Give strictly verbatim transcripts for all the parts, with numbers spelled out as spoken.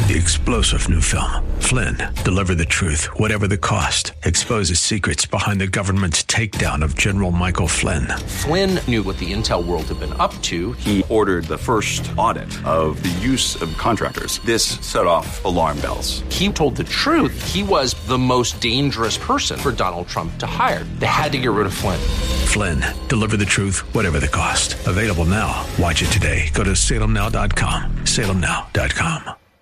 The explosive new film, Flynn, deliver the truth, whatever the cost. Exposes secrets behind the government's takedown of General Michael Flynn. Flynn knew what the intel world had been up to. He ordered the first audit of the use of contractors. This set off alarm bells. He told the truth. He was the most dangerous person for Donald Trump to hire. They had to get rid of Flynn. Flynn, deliver the truth, whatever the cost. Available now. Watch it today. Go to salem now dot com. salem now dot com.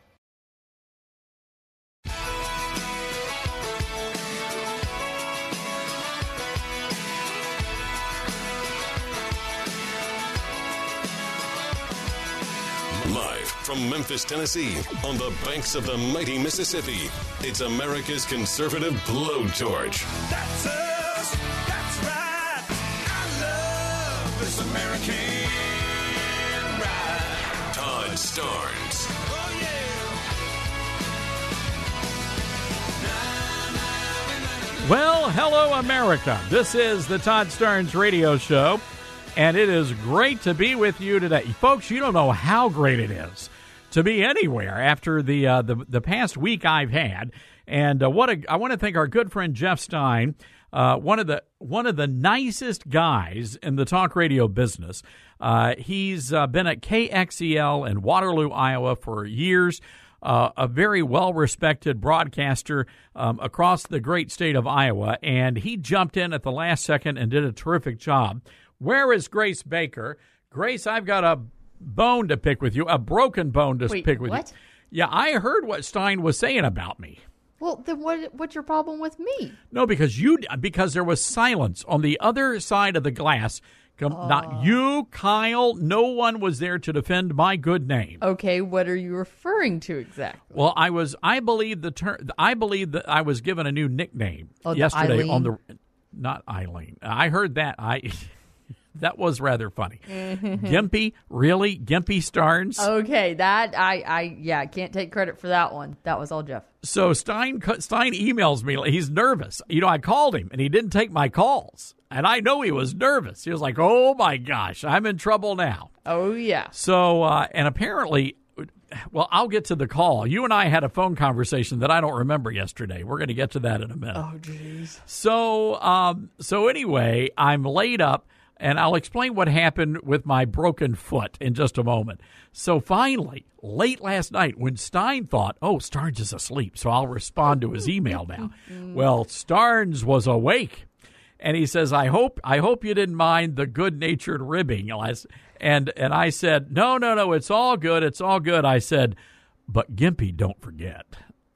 Live from Memphis, Tennessee, on the banks of the mighty Mississippi, it's America's conservative blowtorch. That's us. That's right. I love this American ride. Todd Starnes. Oh, yeah. Well, hello, America. This is the Todd Starnes Radio Show, and it is great to be with you today. Folks, you don't know how great it is to be anywhere after the uh, the, the past week I've had. And uh, what a, I want to thank our good friend Jeff Stein, uh, one of the one of the nicest guys in the talk radio business. Uh, he's uh, been at K X E L in Waterloo, Iowa for years. Uh, a very well-respected broadcaster um, across the great state of Iowa, and he jumped in at the last second and did a terrific job. Where is Grace Baker? Grace, I've got a bone to pick with you, a broken bone to Wait, pick with what? you. Yeah, I heard what Stein was saying about me. Well, then what? What's your problem with me? No, because you because there was silence on the other side of the glass. Come, Oh. Not you, Kyle. No one was there to defend my good name. Okay, what are you referring to exactly? Well, I was. I believe the term. I believe that I was given a new nickname Oh, the yesterday Eileen? on the. Not Eileen. I heard that. I. That was rather funny. Gimpy, really, Gimpy Starnes. Okay, that I, I, yeah, I can't take credit for that one. That was all Jeff. So Stein Stein emails me. He's nervous. You know, I called him and he didn't take my calls, and I know he was nervous. He was like, "Oh my gosh, I'm in trouble now." Oh yeah. So uh, and apparently. Well, I'll get to the call. You and I had a phone conversation that I don't remember yesterday. We're going to get to that in a minute. Oh jeez. So, um, so anyway, I'm laid up, and I'll explain what happened with my broken foot in just a moment. So finally, late last night, when Stein thought, oh, Starnes is asleep, so I'll respond to his email now. Well, Starnes was awake, and he says, I hope I hope you didn't mind the good-natured ribbing. And, and I said, no, no, no, it's all good, it's all good. I said, but Gimpy, don't forget.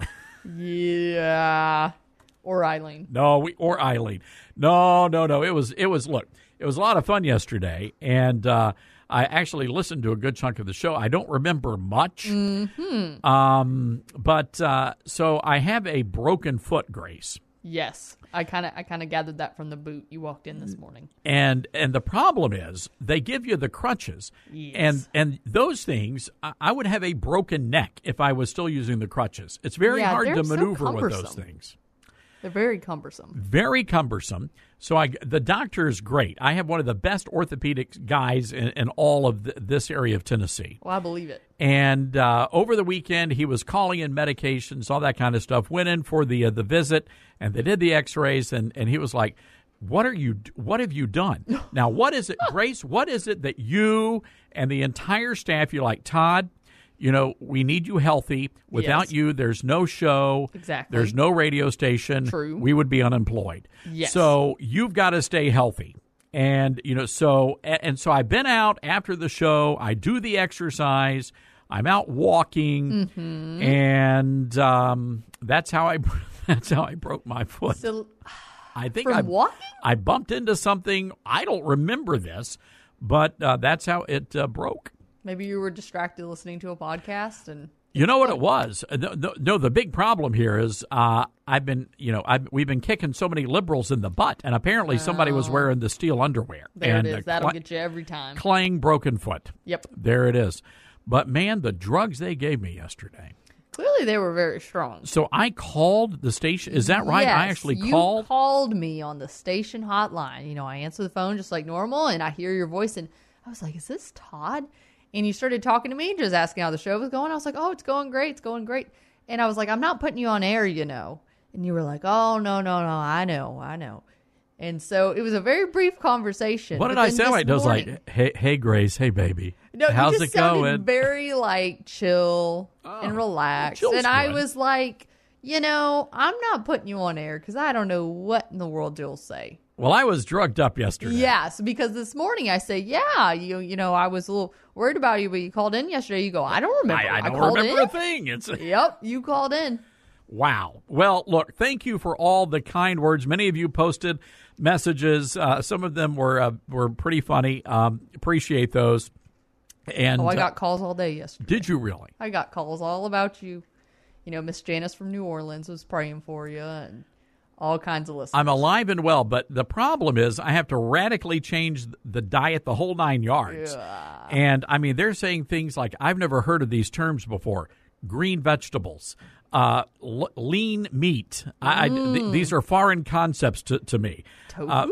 Yeah. Or Eileen. No, we or Eileen. No, no, no. It was it was look, it was a lot of fun yesterday, and uh, I actually listened to a good chunk of the show. I don't remember much. Mm-hmm. Um, but uh, so I have a broken foot, Grace. Yes. I kind of I kind of gathered that from the boot you walked in this morning. And and the problem is they give you the crutches. Yes. And and those things, I, I would have a broken neck if I was still using the crutches. It's very Yeah, hard they're to so maneuver with those cumbersome. things. They're very cumbersome. Very cumbersome. So I, the doctor is great. I have one of the best orthopedic guys in, in all of the, this area of Tennessee. Well, I believe it. And uh, over the weekend, he was calling in medications, all that kind of stuff. Went in for the uh, the visit, and they did the X-rays, and, and he was like, "What are you? What have you done? Now, what is it, Grace? What is it that you and the entire staff? You're like, Todd, you know, we need you healthy. Without Yes. you, there's no show. Exactly. There's no radio station. True. We would be unemployed. Yes. So you've got to stay healthy." And, you know, so, and so I've been out after the show. I do the exercise. I'm out walking. Mm-hmm. And um, that's how I, that's how I broke my foot. So, I think from I, walking? I bumped into something. I don't remember this, but uh, that's how it uh, broke. maybe you were distracted listening to a podcast and. You know what it was? No, no, no, the big problem here is uh, I've been, you know, I've, we've been kicking so many liberals in the butt, and apparently oh. somebody was wearing the steel underwear. There and it is. That'll cl- get you every time. Clang broken foot. Yep. There it is. But, man, the drugs they gave me yesterday. Clearly they were very strong. So I called the station. Is that right? Yes, I actually you called? called me on the station hotline. You know, I answer the phone just like normal, and I hear your voice, and I was like, is this Todd? And you started talking to me, just asking how the show was going. I was like, oh, it's going great. It's going great. And I was like, I'm not putting you on air, you know. And you were like, oh, no, no, no. I know. I know. And so it was a very brief conversation. What did But I then sound this like? It was morning- like, hey, hey, Grace, hey, baby. No, how's you just it sounded going? very like chill Oh, and relaxed. chill's And I good. was like, you know, I'm not putting you on air because I don't know what in the world you'll say. Well, I was drugged up yesterday. Yes, because this morning I say, yeah, you you know, I was a little worried about you, but you called in yesterday. You go, I don't remember. I, I don't called remember in. a thing. It's Yep, you called in. Wow. Well, look, thank you for all the kind words. Many of you posted messages. Uh, some of them were uh, were pretty funny. Um, appreciate those. And Oh, I got uh, calls all day yesterday. did you really? I got calls all about you. You know, Miss Janice from New Orleans was praying for you and all kinds of listeners. I'm alive and well, but the problem is I have to radically change the diet, the whole nine yards. Yeah. And, I mean, they're saying things like, I've never heard of these terms before. Green vegetables, uh, l- lean meat. I, I- th- these are foreign concepts to, to me. Tofu? Uh,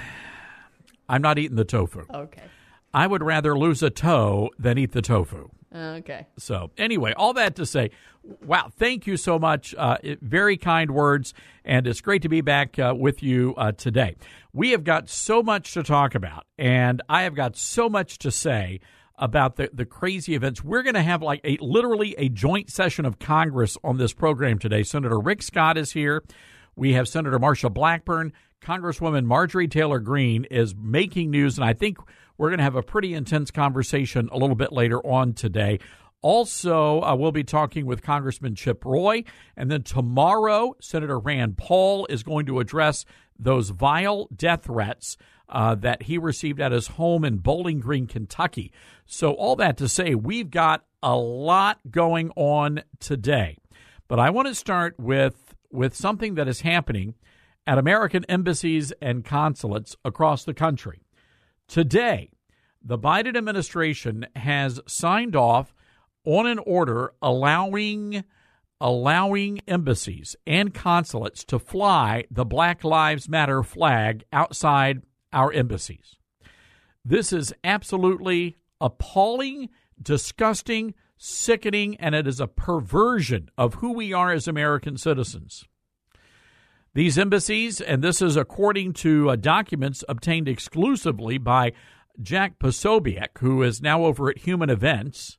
I'm not eating the tofu. Okay. I would rather lose a toe than eat the tofu. Okay. So anyway, all that to say, wow, thank you so much. Uh, it, very kind words, and it's great to be back uh, with you uh, today. We have got so much to talk about, and I have got so much to say about the, the crazy events. We're going to have like a literally a joint session of Congress on this program today. Senator Rick Scott is here. We have Senator Marsha Blackburn. Congresswoman Marjorie Taylor Greene is making news, and I think we're going to have a pretty intense conversation a little bit later on today. Also, uh, we'll be talking with Congressman Chip Roy, and then tomorrow, Senator Rand Paul is going to address those vile death threats uh, that he received at his home in Bowling Green, Kentucky. So all that to say, we've got a lot going on today. But I want to start with, with something that is happening at American embassies and consulates across the country. Today, the Biden administration has signed off on an order allowing allowing embassies and consulates to fly the Black Lives Matter flag outside our embassies. This is absolutely appalling, disgusting, sickening, and it is a perversion of who we are as American citizens. These embassies, and this is according to uh, documents obtained exclusively by Jack Posobiec, who is now over at Human Events,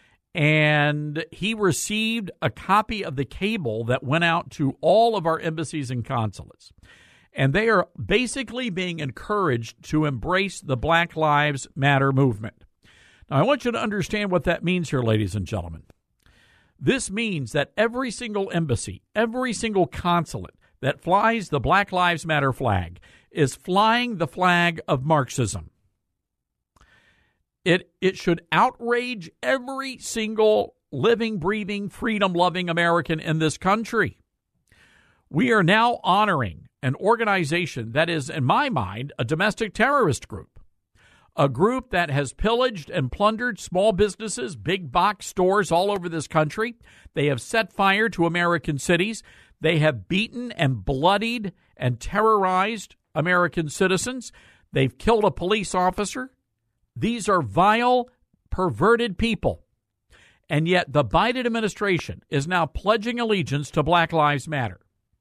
and he received a copy of the cable that went out to all of our embassies and consulates. And they are basically being encouraged to embrace the Black Lives Matter movement. Now, I want you to understand what that means here, ladies and gentlemen. This means that every single embassy, every single consulate that flies the Black Lives Matter flag is flying the flag of Marxism. It it should outrage every single living, breathing, freedom-loving American in this country. We are now honoring an organization that is, in my mind, a domestic terrorist group, a group that has pillaged and plundered small businesses, big box stores all over this country. They have set fire to American cities. They have beaten and bloodied and terrorized American citizens. They've killed a police officer. These are vile, perverted people. And yet the Biden administration is now pledging allegiance to Black Lives Matter.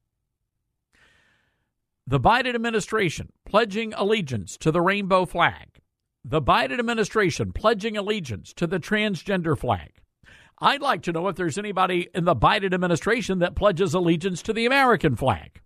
The Biden administration pledging allegiance to the rainbow flag. The Biden administration pledging allegiance to the transgender flag. I'd like to know if there's anybody in the Biden administration that pledges allegiance to the American flag.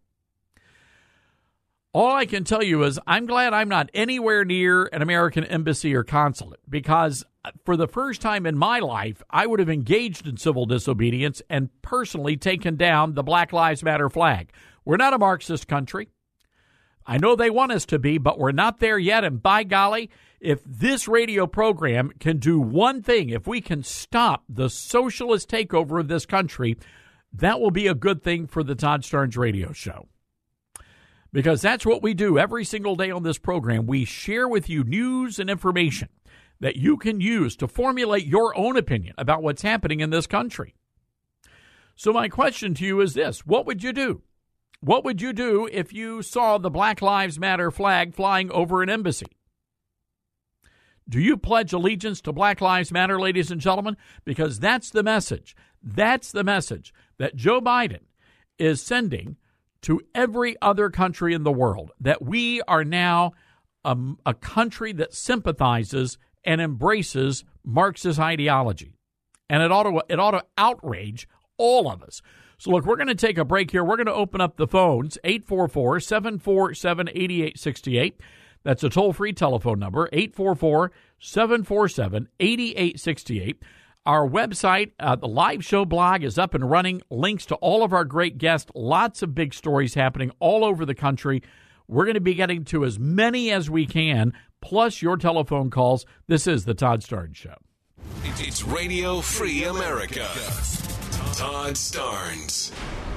All I can tell you is I'm glad I'm not anywhere near an American embassy or consulate, because for the first time in my life, I would have engaged in civil disobedience and personally taken down the Black Lives Matter flag. We're not a Marxist country. I know they want us to be, but we're not there yet. And by golly, if this radio program can do one thing, if we can stop the socialist takeover of this country, that will be a good thing for the Todd Starnes radio show. Because that's what we do every single day on this program. We share with you news and information that you can use to formulate your own opinion about what's happening in this country. So my question to you is this: what would you do? What would you do if you saw the Black Lives Matter flag flying over an embassy? Do you pledge allegiance to Black Lives Matter, ladies and gentlemen? Because that's the message. That's the message that Joe Biden is sending to every other country in the world, that we are now a, a country that sympathizes and embraces Marxist ideology. And it ought to, it ought to outrage all of us. So, look, we're going to take a break here. We're going to open up the phones, eight four four, seven four seven, eight eight six eight. That's a toll-free telephone number, eight four four, seven four seven, eight eight six eight. Our website, uh, the live show blog is up and running. Links to all of our great guests. Lots of big stories happening all over the country. We're going to be getting to as many as we can, plus your telephone calls. This is the Todd Starnes Show. It's Radio Free America. Todd Starnes.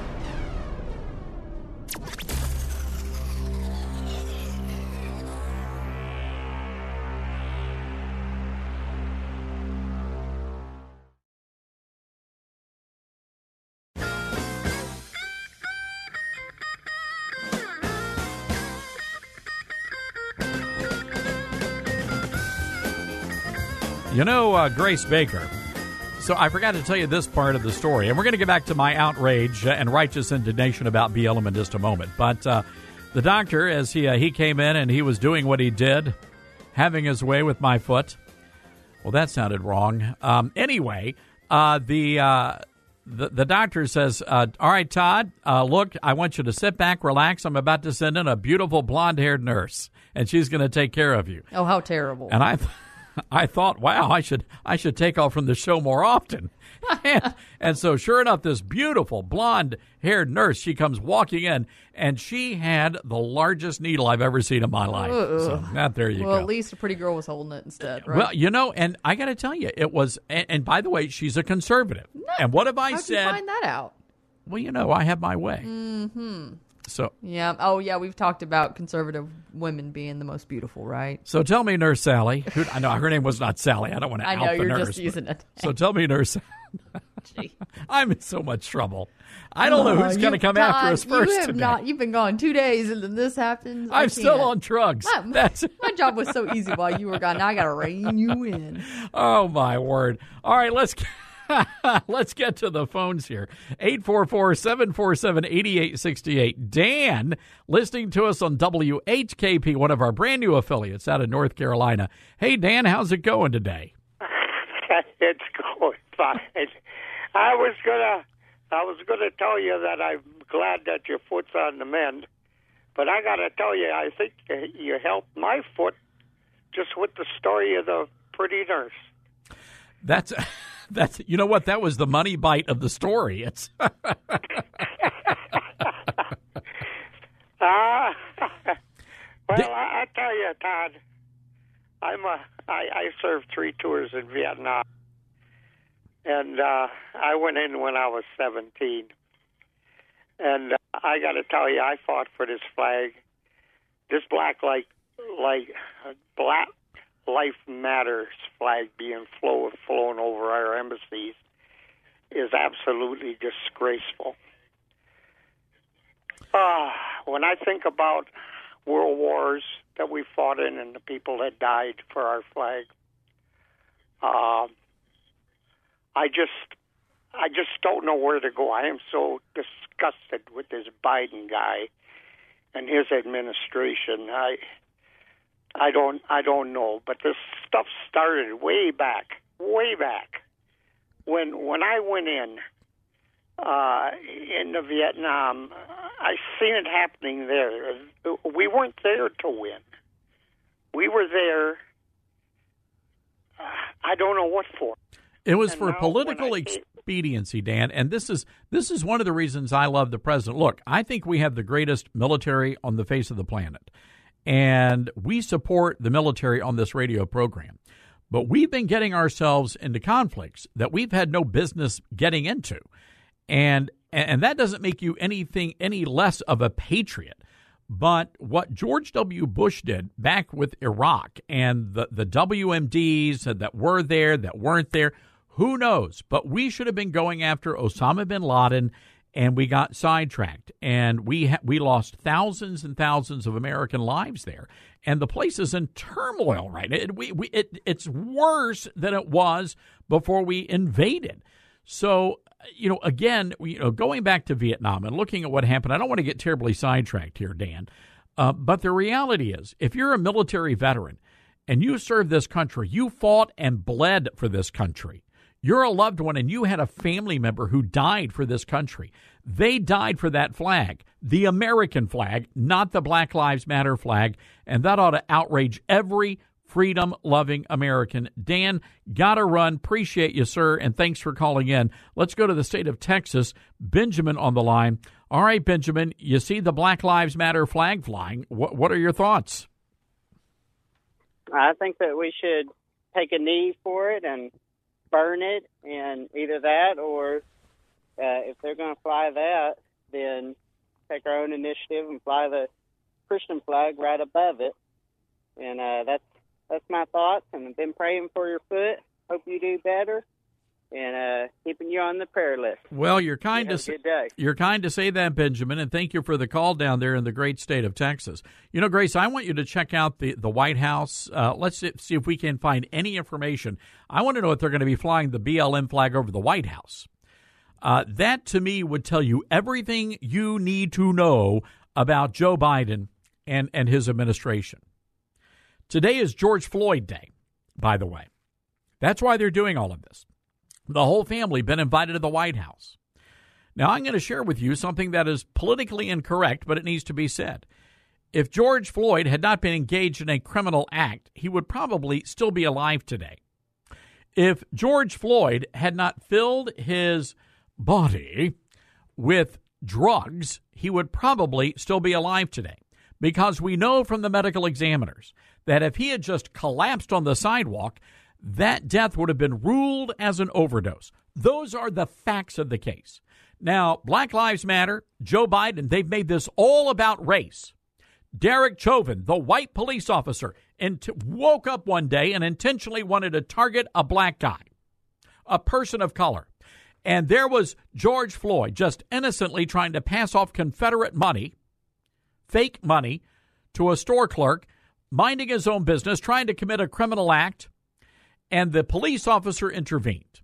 You know, uh, Grace Baker. So I forgot to tell you this part of the story, and we're going to get back to my outrage and righteous indignation about B L M in just a moment. But uh, the doctor, as he uh, he came in and he was doing what he did, having his way with my foot. Well, that sounded wrong. Um, anyway, uh, the, uh, the the doctor says, uh, all right, Todd, uh, look, I want you to sit back, relax. I'm about to send in a beautiful blonde-haired nurse, and she's going to take care of you. Oh, how terrible. And I th- I thought, wow, I should I should take off from the show more often. and, and so sure enough, this beautiful blonde-haired nurse, she comes walking in, and she had the largest needle I've ever seen in my life. Ugh. So that, there you well, go. at least a pretty girl was holding it instead, right? Well, you know, and I got to tell you, it was, and, and by the way, she's a conservative. No. And what have I How'd said? you find that out? Well, you know, I have my way. Mm-hmm. So Yeah. Oh, yeah, we've talked about conservative women being the most beautiful, right? So tell me, Nurse Sally. Who, I know her name was not Sally. I don't want to I out know, the you're nurse. just using but- it. So tell me, Nurse. Gee. I'm in so much trouble. I don't know who's Oh, going to you- come Todd, after us first You have today. not. You've been gone two days, and then this happens. I I'm still can't. on drugs. My, That's my job was so easy while you were gone. Now I got to rein you in. Oh my word! All right, let's let's get to the phones here. eight four four, seven four seven, eight eight six eight. Dan, listening to us on W H K P, one of our brand new affiliates out of North Carolina. Hey, Dan, how's it going today? It's going fine. I was gonna, I was gonna tell you that I'm glad that your foot's on the mend, but I gotta tell you, I think you helped my foot just with the story of the pretty nurse. That's that's you know what? That was the money bite of the story. It's Ah, uh, well, Di- I, I tell you, Todd, I'm a, I, I served three tours in Vietnam, and uh, I went in when I was seventeen, and uh, I got to tell you, I fought for this flag, this black like like uh, Black Life Matters flag being flow, flown over our embassies is absolutely disgraceful. Uh, when I think about world wars that we fought in and the people that died for our flag, uh, I just, I just don't know where to go. I am so disgusted with this Biden guy and his administration. I, I don't, I don't know. But this stuff started way back, way back when when I went in. Uh, in the Vietnam, I seen it happening there. We weren't there to win. We were there, uh, I don't know what for. It was And for now political when I- expediency, Dan, and this is this is one of the reasons I love the president. Look, I think we have the greatest military on the face of the planet, and we support the military on this radio program. But we've been getting ourselves into conflicts that we've had no business getting into. And and that doesn't make you anything any less of a patriot. But what George W. Bush did back with Iraq and the, the W M Ds that were there, that weren't there, who knows? But we should have been going after Osama bin Laden and we got sidetracked, and we ha- we lost thousands and thousands of American lives there, and the place is in turmoil right now. It, we, we, it, it's worse than it was before we invaded. So, you know, again, you know, going back to Vietnam and looking at what happened, I don't want to get terribly sidetracked here, Dan, uh, but the reality is, if you're a military veteran and you served this country, you fought and bled for this country, you're a loved one and you had a family member who died for this country. They died for that flag, the American flag, not the Black Lives Matter flag, and that ought to outrage every freedom-loving American. Dan, gotta run. Appreciate you, sir, and thanks for calling in. Let's go to the state of Texas. Benjamin on the line. All right, Benjamin, you see the Black Lives Matter flag flying. What, what are your thoughts? I think that we should take a knee for it and burn it, and either that or uh, if they're going to fly that, then take our own initiative and fly the Christian flag right above it. And uh, that's that's my thoughts, and I've been praying for your foot. Hope you do better, and uh, keeping you on the prayer list. Well, you're kind you to good day. You're kind to say that, Benjamin, and thank you for the call down there in the great state of Texas. You know, Grace, I want you to check out the, the White House. Uh, let's see if we can find any information. I want to know if they're going to be flying the B L M flag over the White House. Uh, that, to me, would tell you everything you need to know about Joe Biden and, and his administration. Today is George Floyd Day, by the way. That's why they're doing all of this. The whole family been invited to the White House. Now, I'm going to share with you something that is politically incorrect, but it needs to be said. If George Floyd had not been engaged in a criminal act, he would probably still be alive today. If George Floyd had not filled his body with drugs, he would probably still be alive today. Because we know from the medical examiners that if he had just collapsed on the sidewalk, that death would have been ruled as an overdose. Those are the facts of the case. Now, Black Lives Matter, Joe Biden, they've made this all about race. Derek Chauvin, the white police officer, int- woke up one day and intentionally wanted to target a black guy, a person of color. And there was George Floyd just innocently trying to pass off Confederate money, fake money, to a store clerk, minding his own business, trying to commit a criminal act, and the police officer intervened.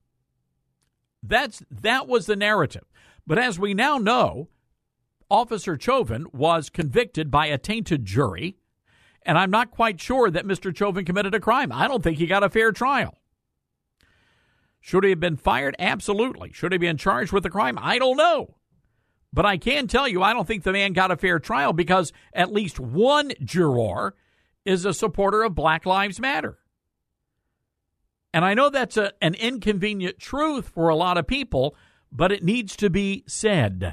That's that was the narrative. But as we now know, Officer Chauvin was convicted by a tainted jury, and I'm not quite sure that Mister Chauvin committed a crime. I don't think he got a fair trial. Should he have been fired? Absolutely. Should he be charged with a crime? I don't know. But I can tell you I don't think the man got a fair trial because at least one juror is a supporter of Black Lives Matter. And I know that's a, an inconvenient truth for a lot of people, but it needs to be said.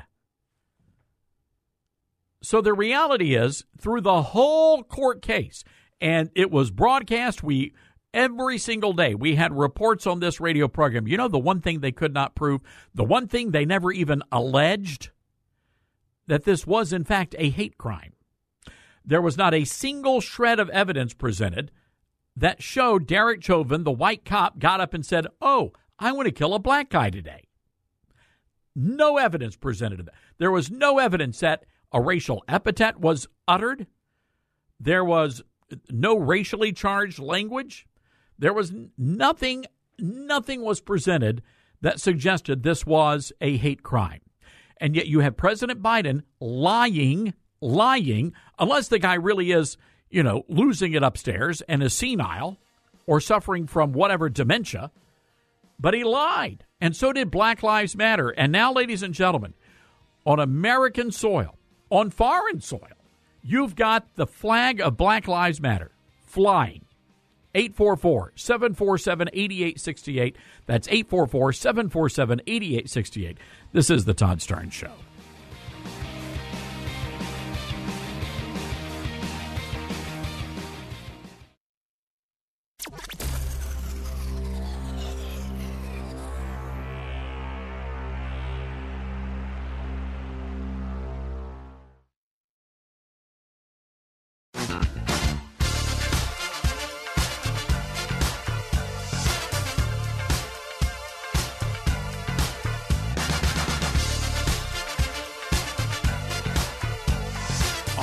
So the reality is, through the whole court case, and it was broadcast, we every single day, we had reports on this radio program. You know the one thing they could not prove? The one thing they never even alleged? That this was, in fact, a hate crime. There was not a single shred of evidence presented that showed Derek Chauvin, the white cop, got up and said, oh, I want to kill a black guy today. No evidence presented of that. There was no evidence that a racial epithet was uttered. There was no racially charged language. There was nothing, nothing was presented that suggested this was a hate crime. And yet you have President Biden lying, lying, unless the guy really is, you know, losing it upstairs and is senile or suffering from whatever dementia. But he lied. And so did Black Lives Matter. And now, ladies and gentlemen, on American soil, on foreign soil, you've got the flag of Black Lives Matter flying. eight four four, seven four seven, eight eight six eight. That's eight four four, seven four seven, eight eight six eight. This is the Todd Starnes Show.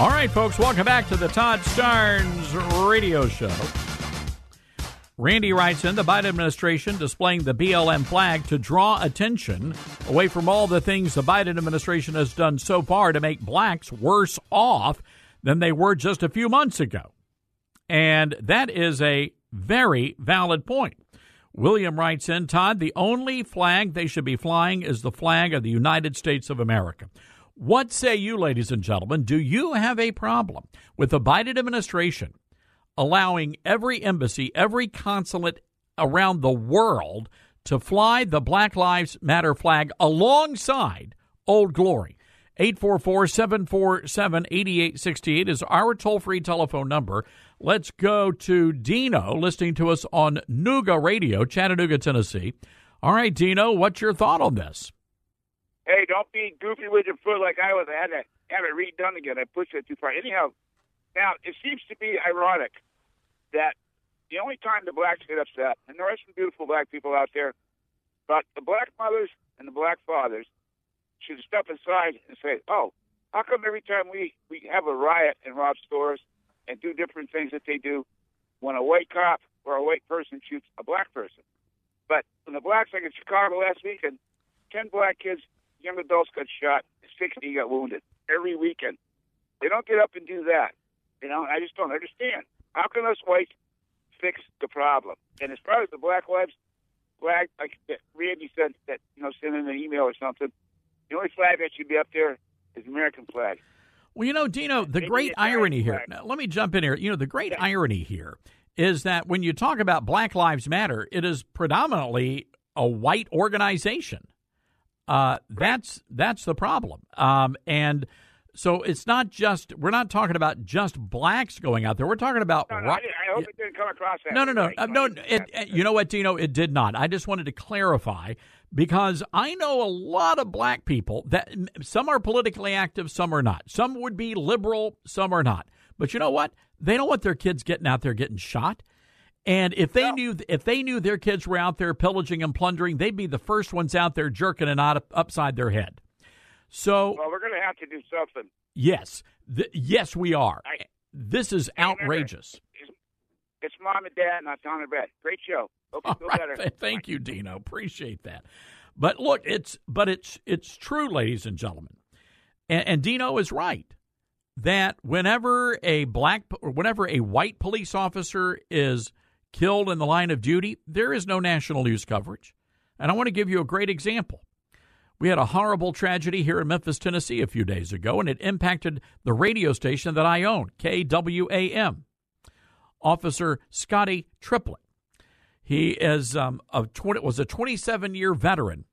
All right, folks, welcome back to the Todd Starnes Radio Show. Randy writes in, the Biden administration displaying the B L M flag to draw attention away from all the things the Biden administration has done so far to make blacks worse off than they were just a few months ago. And that is a very valid point. William writes in, Todd, the only flag they should be flying is the flag of the United States of America. What say you, ladies and gentlemen? Do you have a problem with the Biden administration allowing every embassy, every consulate around the world to fly the Black Lives Matter flag alongside Old Glory? eight four four, seven four seven, eight eight six eight is our toll-free telephone number. Let's go to Dino, listening to us on Nooga Radio, Chattanooga, Tennessee. All right, Dino, what's your thought on this? Hey, don't be goofy with your foot like I was. I had to have it redone again. I pushed it too far. Anyhow, now, it seems to be ironic that the only time the blacks get upset, and there are some beautiful black people out there, but the black mothers and the black fathers should step aside and say, oh, how come every time we, we have a riot and rob stores and do different things that they do when a white cop or a white person shoots a black person? But when the blacks, like in Chicago last weekend, ten black kids, young adults got shot, sixty got wounded every weekend. They don't get up and do that. You know, I just don't understand. How can us whites fix the problem? And as far as the Black Lives flag, like Randy said, that, you know, send in an email or something, the only flag that should be up there is the American flag. Well, you know, Dino, the Maybe great irony here, now, let me jump in here. You know, the great yeah. irony here is that when you talk about Black Lives Matter, it is predominantly a white organization. Uh, that's that's the problem. Um, and so it's not just, we're not talking about just blacks going out there. We're talking about. No, no, I, I hope it didn't come across that. No, no, no. Right. Uh, no, it, it, you know what, Dino? It did not. I just wanted to clarify because I know a lot of black people that some are politically active, some are not. Some would be liberal, some are not. But you know what? They don't want their kids getting out there getting shot. And if they no. knew if they knew their kids were out there pillaging and plundering, they'd be the first ones out there jerking it out upside their head. So, well, we're going to have to do something. Yes, th- yes, we are. I, this is outrageous. It's, it's mom and dad, not Tom and Brett. Great show. Hope you feel right. better. Th- thank you, Dino. Appreciate that. But look, it's but it's it's true, ladies and gentlemen, and, and Dino is right that whenever a black or whenever a white police officer is killed in the line of duty, there is no national news coverage. And I want to give you a great example. We had a horrible tragedy here in Memphis, Tennessee a few days ago, and it impacted the radio station that I own, K W A M. Officer Scotty Triplett. He is um, a twenty, was a twenty-seven-year veteran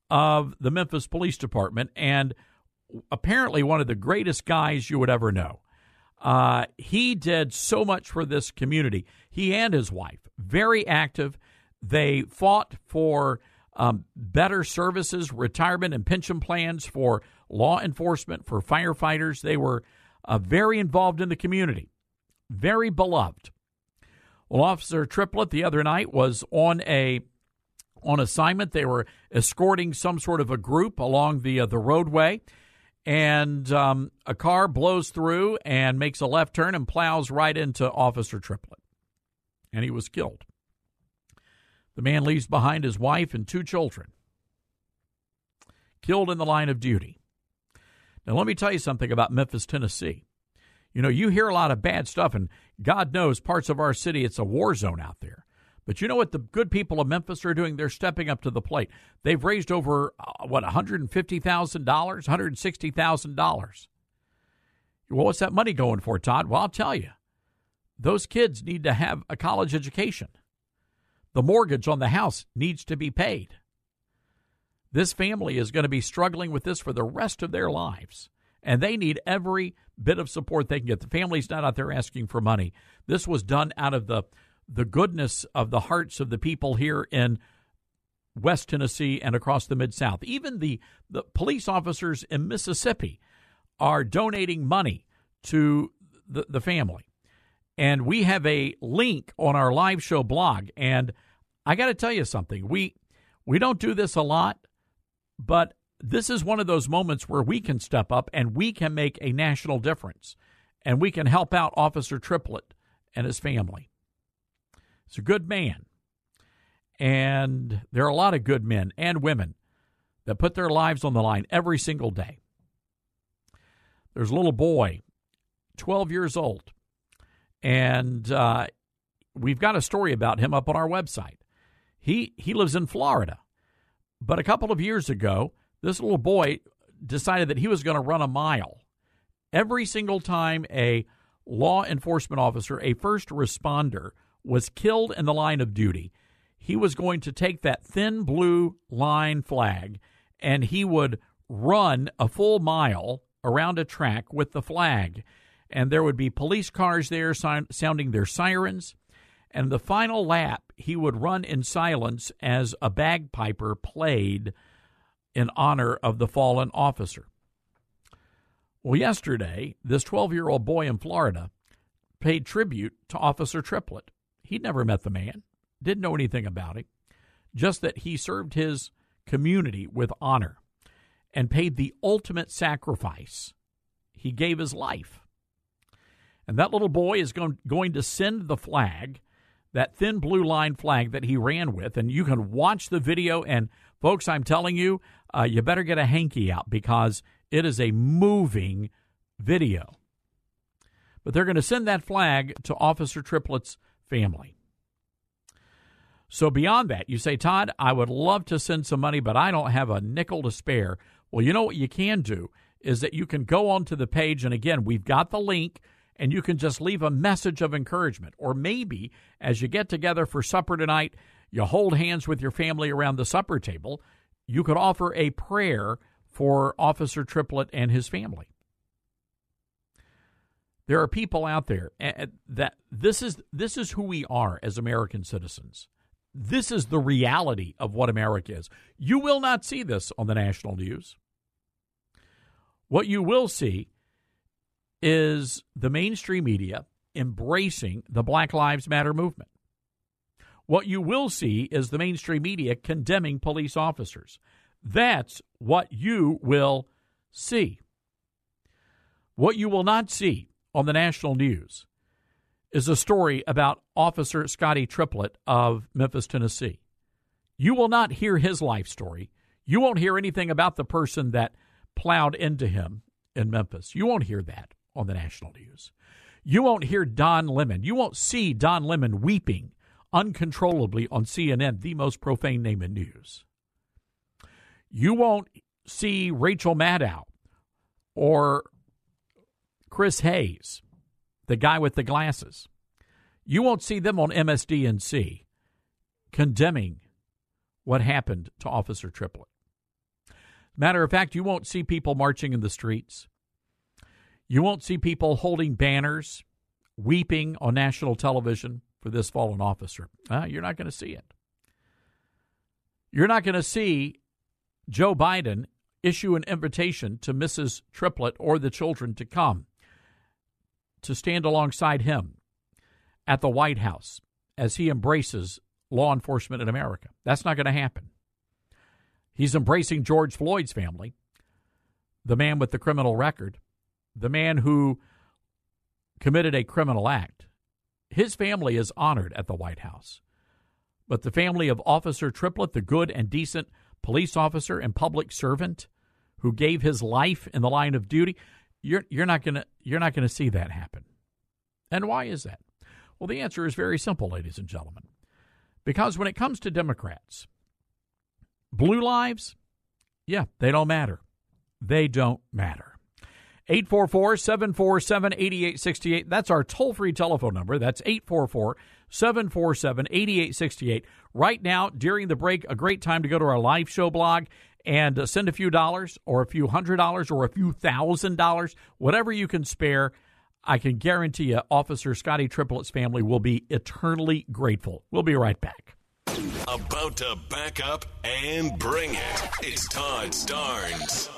of the Memphis Police Department and apparently one of the greatest guys you would ever know. Uh, he did so much for this community. He and his wife, very active. They fought for um, better services, retirement and pension plans for law enforcement, for firefighters. They were uh, very involved in the community, very beloved. Well, Officer Triplett the other night was on a on assignment. They were escorting some sort of a group along the uh, the roadway. And um, a car blows through and makes a left turn and plows right into Officer Triplett. And he was killed. The man leaves behind his wife and two children, killed in the line of duty. Now, let me tell you something about Memphis, Tennessee. You know, you hear a lot of bad stuff, and God knows parts of our city, it's a war zone out there. But you know what the good people of Memphis are doing? They're stepping up to the plate. They've raised over, uh, what, one hundred fifty thousand dollars, one hundred sixty thousand dollars. Well, what's that money going for, Todd? Well, I'll tell you. Those kids need to have a college education. The mortgage on the house needs to be paid. This family is going to be struggling with this for the rest of their lives, and they need every bit of support they can get. The family's not out there asking for money. This was done out of the the goodness of the hearts of the people here in West Tennessee and across the Mid-South. Even the, the police officers in Mississippi are donating money to the, the family. And we have a link on our live show blog. And I got to tell you something. We we don't do this a lot, but this is one of those moments where we can step up and we can make a national difference. and we can help out Officer Triplett and his family. He's a good man. And there are a lot of good men and women that put their lives on the line every single day. There's a little boy, twelve years old, and uh, we've got a story about him up on our website. He he lives in Florida, but a couple of years ago, this little boy decided that he was going to run a mile. Every single time a law enforcement officer, a first responder, was killed in the line of duty, he was going to take that thin blue line flag and he would run a full mile around a track with the flag. And there would be police cars there sounding their sirens. And the final lap, he would run in silence as a bagpiper played in honor of the fallen officer. Well, yesterday, this twelve-year-old boy in Florida paid tribute to Officer Triplett. He'd never met the man, didn't know anything about him, just that he served his community with honor and paid the ultimate sacrifice. He gave his life. And that little boy is going, going to send the flag, that thin blue line flag that he ran with, and you can watch the video. And, folks, I'm telling you, uh, you better get a hanky out because it is a moving video. But they're going to send that flag to Officer Triplett's family. So beyond that, you say, Todd, I would love to send some money, but I don't have a nickel to spare. Well, you know what you can do is that you can go onto the page, and again, we've got the link, and you can just leave a message of encouragement. Or maybe as you get together for supper tonight, you hold hands with your family around the supper table, you could offer a prayer for Officer Triplett and his family. There are people out there that this is this is who we are as American citizens. This is the reality of what America is. You will not see this on the national news. What you will see is the mainstream media embracing the Black Lives Matter movement. What you will see is the mainstream media condemning police officers. That's what you will see. What you will not see on the national news is a story about Officer Scotty Triplett of Memphis, Tennessee. You will not hear his life story. You won't hear anything about the person that plowed into him in Memphis. You won't hear that on the national news. You won't hear Don Lemon. You won't see Don Lemon weeping uncontrollably on C N N, the most profane name in news. You won't see Rachel Maddow or Chris Hayes, the guy with the glasses. You won't see them on M S D N C condemning what happened to Officer Triplett. Matter of fact, you won't see people marching in the streets. You won't see people holding banners, weeping on national television for this fallen officer. Uh, you're not going to see it. You're not going to see Joe Biden issue an invitation to Missus Triplett or the children to come to stand alongside him at the White House as he embraces law enforcement in America. That's not going to happen. He's embracing George Floyd's family, the man with the criminal record, the man who committed a criminal act. His family is honored at the White House. But the family of Officer Triplett, the good and decent police officer and public servant who gave his life in the line of duty, you're you're not going to you're not going to see that happen. And why is that? Well, the answer is very simple, ladies and gentlemen. Because when it comes to Democrats, blue lives, yeah, they don't matter. They don't matter. eight four four, seven four seven, eight eight six eight. That's our toll-free telephone number. That's eight four four, seven four seven, eight eight six eight. Right now, during the break, a great time to go to our live show blog and uh, send a few dollars or a few hundred dollars or a few thousand dollars, whatever you can spare. I can guarantee you Officer Scotty Triplett's family will be eternally grateful. We'll be right back. About to back up and bring it. It's Todd Starnes.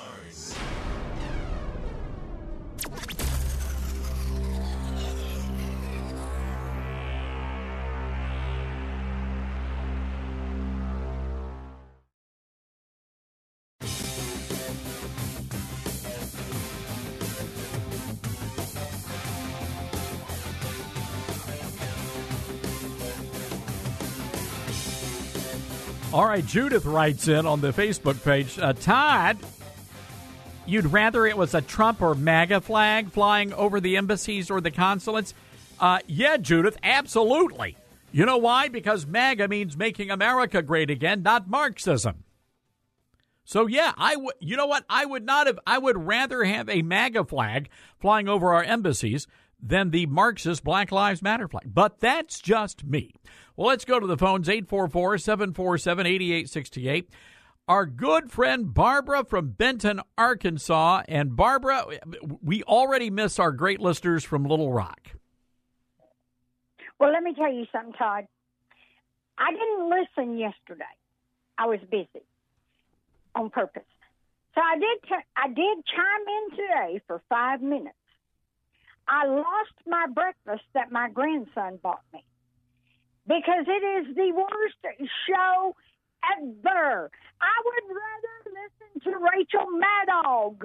All right, Judith writes in on the Facebook page, uh, Todd, you'd rather it was a Trump or MAGA flag flying over the embassies or the consulates? Uh, yeah, Judith, absolutely. You know why? Because MAGA means making America great again, not Marxism. So, yeah, I would. You know what? I would not have. I would rather have a MAGA flag flying over our embassies than the Marxist Black Lives Matter flag. But that's just me. Well, let's go to the phones, eight four four, seven four seven, eight eight six eight. Our good friend Barbara from Benton, Arkansas. And Barbara, we already miss our great listeners from Little Rock. Well, let me tell you something, Todd. I didn't listen yesterday. I was busy on purpose. So I did t- I did chime in today for five minutes. I lost my breakfast that my grandson bought me because it is the worst show ever. I would rather listen to Rachel Maddow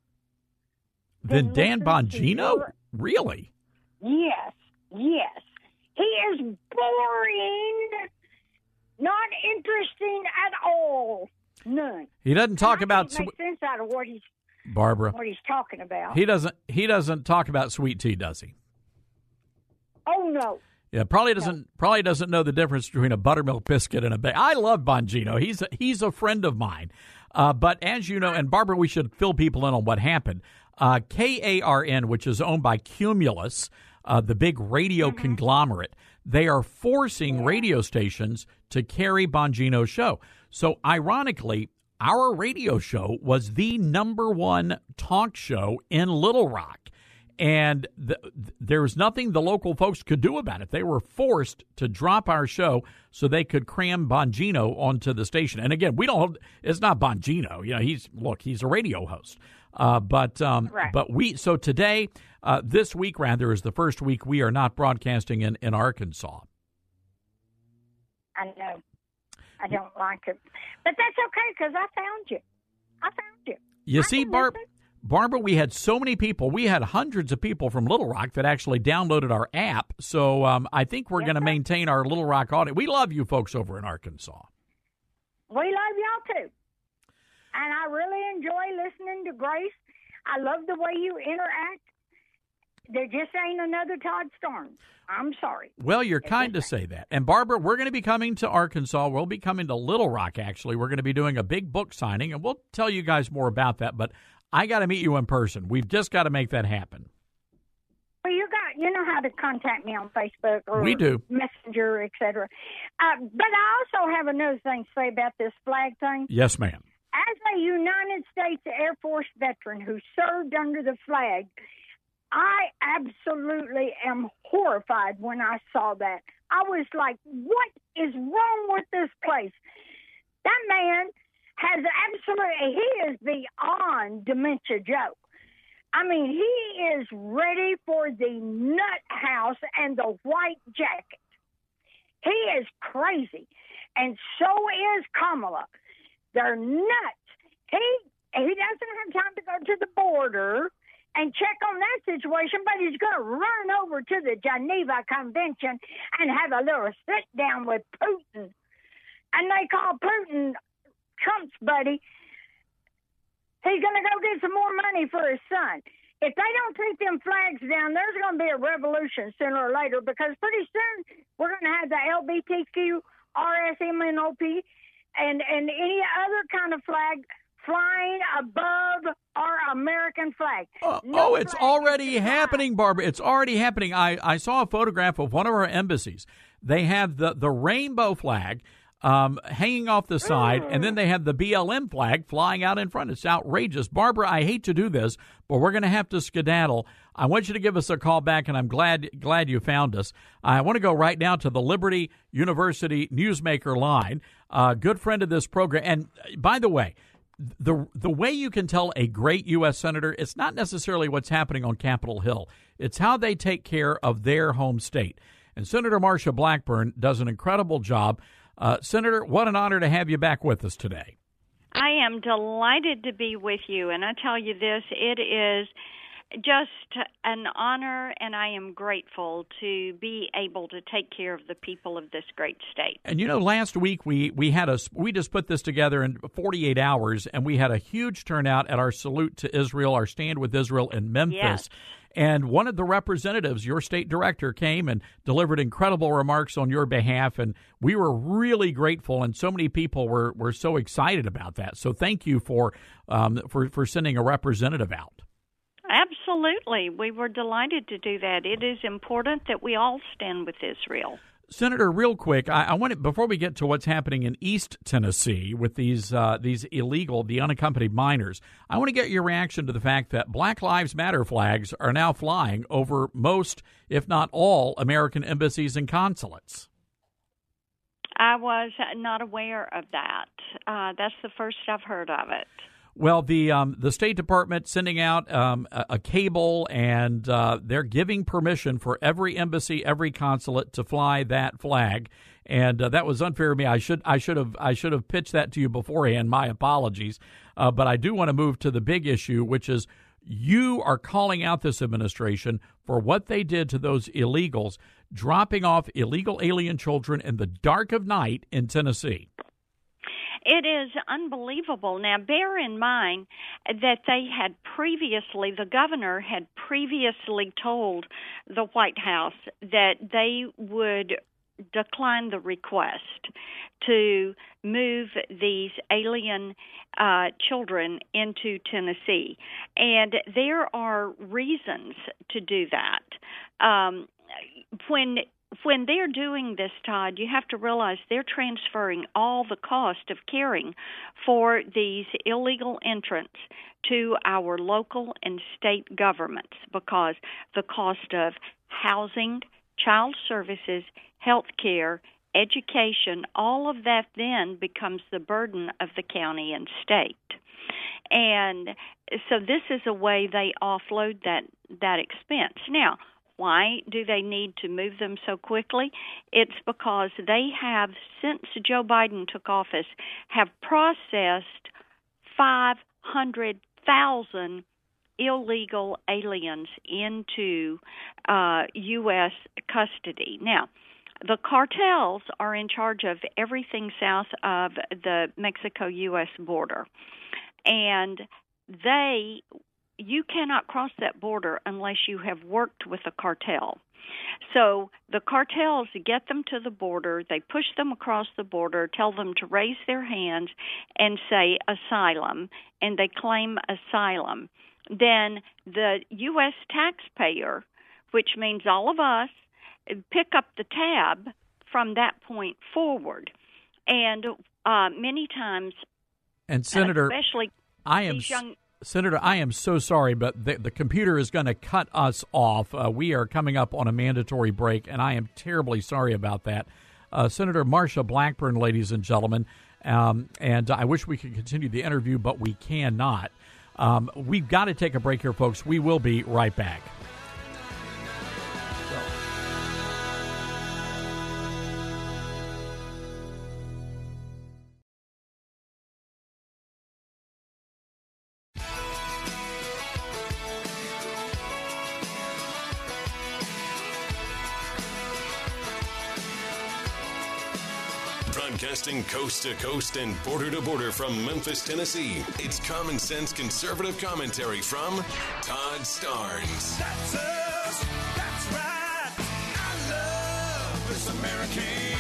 than Dan Bongino? Your... Really? Yes, yes. He is boring, not interesting at all. None. He doesn't talk and I about can't make sense out of what he's Barbara. What he's talking about. He doesn't. He doesn't talk about sweet tea, does he? Oh no. Yeah, probably doesn't. No. Probably doesn't know the difference between a buttermilk biscuit and a bagel. I love Bongino. He's a, he's a friend of mine. Uh, but as you know, and Barbara, we should fill people in on what happened. Uh, K A R N, which is owned by Cumulus, uh, the big radio mm-hmm. conglomerate, they are forcing yeah. radio stations to carry Bongino's show. So ironically, our radio show was the number one talk show in Little Rock. And the, there was nothing the local folks could do about it. They were forced to drop our show so they could cram Bongino onto the station. And again, we don't. It's not Bongino. You know, he's look. He's a radio host. Uh, but um, right. but we. So today, uh, this week rather, is the first week we are not broadcasting in, in Arkansas. I know. I don't like it, but that's okay because I found you. I found you. You I see, Barb. Barbara, we had so many people. We had hundreds of people from Little Rock that actually downloaded our app. So um, I think we're yes, going to maintain our Little Rock audience. We love you folks over in Arkansas. We love y'all too. And I really enjoy listening to Grace. I love the way you interact. There just ain't another Todd Starnes. I'm sorry. Well, you're kind to say that. And, Barbara, we're going to be coming to Arkansas. We'll be coming to Little Rock, actually. We're going to be doing a big book signing, and we'll tell you guys more about that. But I got to meet you in person. We've just got to make that happen. Well, you got you know how to contact me on Facebook or we do. Messenger, et cetera. Uh, but I also have another thing to say about this flag thing. Yes, ma'am. As a United States Air Force veteran who served under the flag, I absolutely am horrified when I saw that. I was like, what is wrong with this place? That man has absolutely, he is beyond dementia Joe. I mean, he is ready for the nut house and the white jacket. He is crazy. And so is Kamala. They're nuts. He, he doesn't have time to go to the border and check on that situation, but he's going to run over to the Geneva Convention and have a little sit-down with Putin. And they call Putin Trump's buddy. He's going to go get some more money for his son. If they don't take them flags down, there's going to be a revolution sooner or later because pretty soon we're going to have the L G B T Q, R S M N O P, and, and any other kind of flag flying above our American flag. Uh, no oh, it's already happening, Barbara. It's already happening. I, I saw a photograph of one of our embassies. They have the, the rainbow flag um, hanging off the side, mm. and then they have the B L M flag flying out in front. It's outrageous. Barbara, I hate to do this, but we're going to have to skedaddle. I want you to give us a call back, and I'm glad glad you found us. I want to go right now to the Liberty University Newsmaker line, a good friend of this program. And by the way, The the way you can tell a great U S senator, it's not necessarily what's happening on Capitol Hill. It's how they take care of their home state. And Senator Marsha Blackburn does an incredible job. Uh, Senator, what an honor to have you back with us today. I am delighted to be with you. And I tell you this, it is just an honor, and I am grateful to be able to take care of the people of this great state. And you know, last week we we had a we just put this together in forty-eight hours, and we had a huge turnout at our Salute to Israel, our Stand with Israel in Memphis. Yes. And one of the representatives, your state director, came and delivered incredible remarks on your behalf, and we were really grateful. And so many people were, were so excited about that. So thank you for um, for for sending a representative out. Absolutely. We were delighted to do that. It is important that we all stand with Israel. Senator, real quick, I, I want to, before we get to what's happening in East Tennessee with these uh, these illegal, the unaccompanied minors, I want to get your reaction to the fact that Black Lives Matter flags are now flying over most, if not all, American embassies and consulates. I was not aware of that. Uh, that's the first I've heard of it. Well, the um, the State Department sending out um, a, a cable, and uh, they're giving permission for every embassy, every consulate to fly that flag, and uh, that was unfair of me. I should I should have I should have pitched that to you beforehand. My apologies, uh, but I do want to move to the big issue, which is you are calling out this administration for what they did to those illegals, dropping off illegal alien children in the dark of night in Tennessee. It is unbelievable. Now, bear in mind that they had previously, the governor had previously told the White House that they would decline the request to move these alien uh, children into Tennessee. And there are reasons to do that. Um, when When they're doing this, Todd, you have to realize they're transferring all the cost of caring for these illegal entrants to our local and state governments, because the cost of housing, child services, health care, education, all of that then becomes the burden of the county and state. And so this is a way they offload that, that expense. Now, why do they need to move them so quickly? It's because they have, since Joe Biden took office, have processed five hundred thousand illegal aliens into uh, U S custody. Now, the cartels are in charge of everything south of the Mexico-U S border, and they... you cannot cross that border unless you have worked with a cartel. So the cartels get them to the border, they push them across the border, tell them to raise their hands and say asylum, and they claim asylum. Then the U S taxpayer, which means all of us, pick up the tab from that point forward. And uh, many times, and Senator, and especially I am these young... Senator, I am so sorry, but the, the computer is going to cut us off. Uh, we are coming up on a mandatory break, and I am terribly sorry about that. Uh, Senator Marsha Blackburn, ladies and gentlemen, um, and I wish we could continue the interview, but we cannot. Um, we've got to take a break here, folks. We will be right back. Broadcasting coast to coast and border to border from Memphis, Tennessee, it's common sense conservative commentary from Todd Starnes. That's us. That's right. I love this American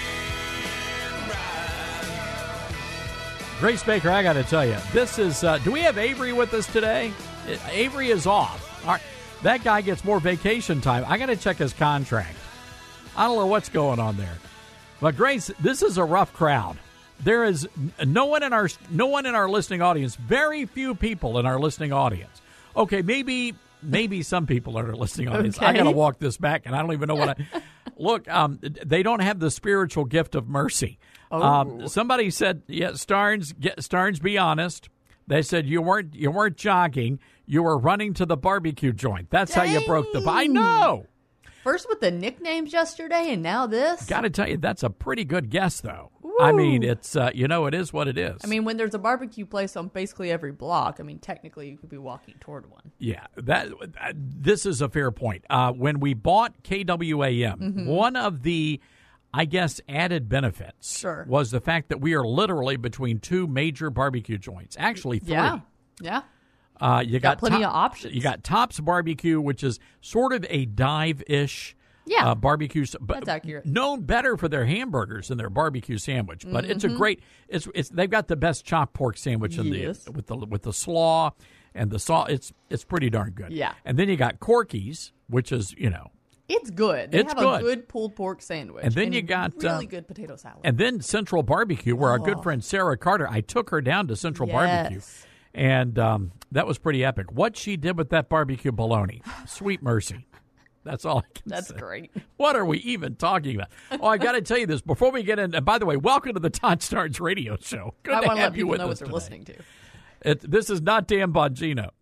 ride. Grace Baker, I got to tell you, this is, uh, do we have Avery with us today? Avery is off. All right. That guy gets more vacation time. I got to check his contract. I don't know what's going on there. But Grace, this is a rough crowd. There is no one in our no one in our listening audience. Very few people in our listening audience. Okay, maybe maybe some people in our listening audience. Okay. I got to walk this back, and I don't even know what I look. Um, they don't have the spiritual gift of mercy. Oh. Um, somebody said, "Yeah, Starnes, get, Starnes, be honest." They said you weren't you weren't jogging. You were running to the barbecue joint. That's Dang. how you broke the. I know. First with the nicknames yesterday, and now this. Got to tell you, that's a pretty good guess, though. Woo. I mean, it's uh, you know, it is what it is. I mean, when there's a barbecue place on basically every block, I mean, technically you could be walking toward one. Yeah, that uh, this is a fair point. Uh, when we bought K W A M, Mhm. one of the, I guess, added benefits Sure. was the fact that we are literally between two major barbecue joints. Actually, three. Yeah, yeah. Uh, you Got got, plenty Top- of options. You got Tops Barbecue, which is sort of a dive-ish Yeah. uh, barbecue, s- but That's accurate. known better for their hamburgers than their barbecue sandwich. But it's a Mhm. great. It's it's they've got the best chopped pork sandwich in Yes. the with the with the slaw and the saw. It's it's pretty darn good. Yeah. And then you got Corky's, which is you know. It's good. They It's have good. a good pulled pork sandwich. And then you got really uh, good potato salad. And then Central Barbecue, where our good Oh. friend Sarah Carter, I took her down to Central Yes. Barbecue, and um, that was pretty epic. What she did with that barbecue bologna, sweet mercy. That's all I can That's say. great. What are we even talking about? Oh, I got to tell you this before we get in. And by the way, welcome to the Todd Starnes Radio Show. Good I to want to have let you people with know us what they're today. listening to. It, this is not Dan Bongino.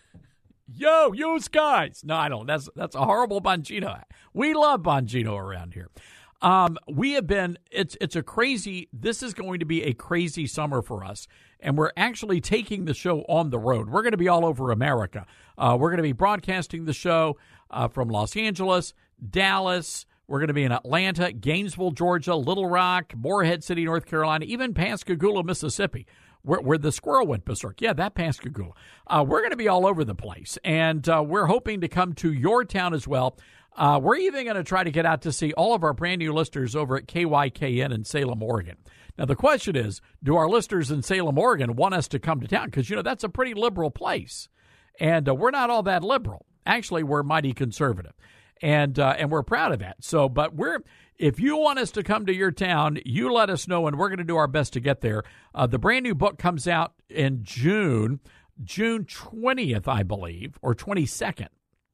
Yo, you guys. No, I don't. That's that's a horrible Bongino. We love Bongino around here. Um, we have been. It's it's a crazy. This is going to be a crazy summer for us, and we're actually taking the show on the road. We're going to be all over America. Uh, we're going to be broadcasting the show uh, from Los Angeles, Dallas. We're going to be in Atlanta, Gainesville, Georgia, Little Rock, Morehead City, North Carolina, even Pascagoula, Mississippi, where, where the squirrel went berserk. Yeah, that Pascagoula. Uh, we're going to be all over the place, and uh, we're hoping to come to your town as well. Uh, we're even going to try to get out to see all of our brand new listeners over at K Y K N in Salem, Oregon. Now, the question is, do our listeners in Salem, Oregon want us to come to town? Because, you know, that's a pretty liberal place, and uh, we're not all that liberal. Actually, we're mighty conservative. And uh, and we're proud of that. So, but we're if you want us to come to your town, you let us know, and we're going to do our best to get there. Uh, the brand new book comes out in June, June twentieth, I believe, or twenty-second.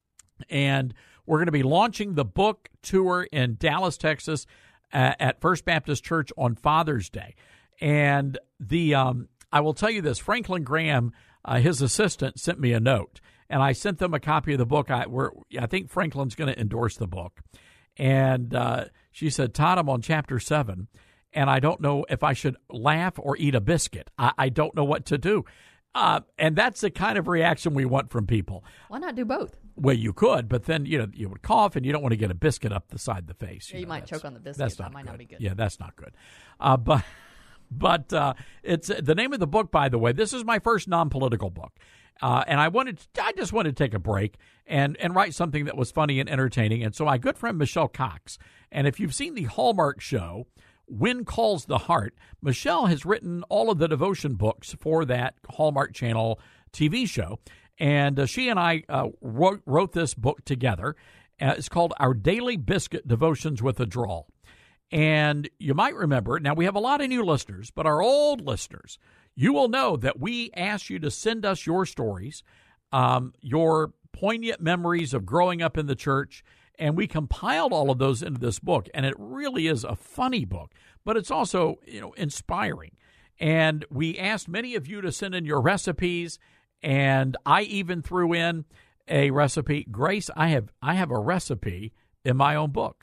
And we're going to be launching the book tour in Dallas, Texas, uh, at First Baptist Church on Father's Day. And the um, I will tell you this: Franklin Graham, uh, his assistant, sent me a note. And I sent them a copy of the book. I, we're, I think Franklin's going to endorse the book. And uh, she said, Todd, I'm on chapter seven, and I don't know if I should laugh or eat a biscuit. I, I don't know what to do. Uh, and that's the kind of reaction we want from people. Why not do both? Well, you could, but then you know you would cough, and you don't want to get a biscuit up the side of the face. Yeah, you know, might choke on the biscuit. That's That not might good. not be good. Yeah, that's not good. Uh, but but uh, it's the name of the book, by the way. This is my first non-political book. Uh, and I wanted, to, I just wanted to take a break and, and write something that was funny and entertaining. And so my good friend Michelle Cox, and if you've seen the Hallmark show, When Calls the Heart, Michelle has written all of the devotion books for that Hallmark Channel T V show. And uh, she and I uh, wrote, wrote this book together. Uh, it's called Our Daily Biscuit Devotions with a Drawl. And you might remember, now we have a lot of new listeners, but our old listeners, you will know that we asked you to send us your stories, um, your poignant memories of growing up in the church, and we compiled all of those into this book. And it really is a funny book, but it's also, you know, inspiring. And we asked many of you to send in your recipes, and I even threw in a recipe. Grace, I have I have a recipe in my own book.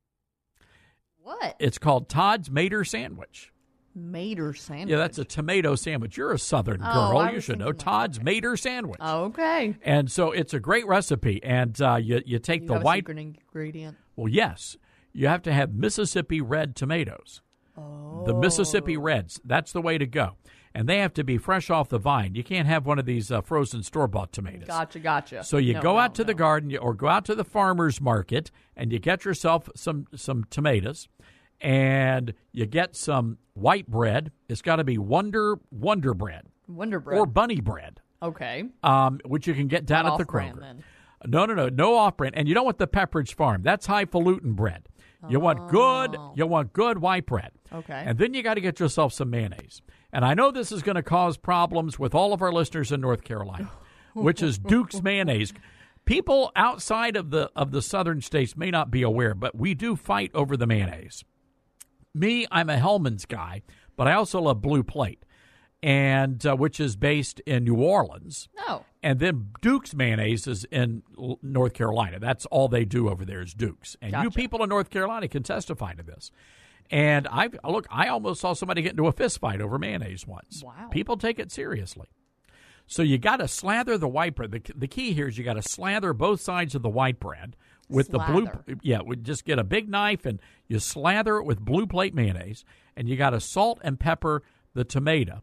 What? It's called Todd's Mater Sandwich. Mater sandwich. Yeah, that's a tomato sandwich. You're a Southern Oh, girl. I You was should know. thinking Todd's Mater Sandwich. Oh, okay. And so it's a great recipe. And uh, you, you take You the have a white. secret ingredient. Well, yes. You have to have Mississippi red tomatoes. Oh. The Mississippi Reds. That's the way to go. And they have to be fresh off the vine. You can't have one of these uh, frozen store-bought tomatoes. Gotcha, gotcha. So you No, go no, out to no. the garden or go out to the farmer's market and you get yourself some, some tomatoes and you get some white bread. It's got to be Wonder Wonder bread. Wonder bread. Or bunny bread. Okay. Um, which you can get down Not at the off-brand, Kroger. then. No, no, no, no off-brand. And you don't want the Pepperidge Farm. That's highfalutin bread. You want good, you want good white bread. Okay. And then you got to get yourself some mayonnaise. And I know this is going to cause problems with all of our listeners in North Carolina, which is Duke's mayonnaise. People outside of the of the southern states may not be aware, but we do fight over the mayonnaise. Me, I'm a Hellman's guy, but I also love Blue Plate, and uh, which is based in New Orleans. Oh. And then Duke's mayonnaise is in L- North Carolina. That's all they do over there is Duke's. And Gotcha. you people in North Carolina can testify to this. And I look, I almost saw somebody get into a fist fight over mayonnaise once. Wow. People take it seriously. So you got to slather the white bread. The, the key here is you got to slather both sides of the white bread with Slather. the blue. Yeah, we just get a big knife and you slather it with blue plate mayonnaise, and you got to salt and pepper the tomato,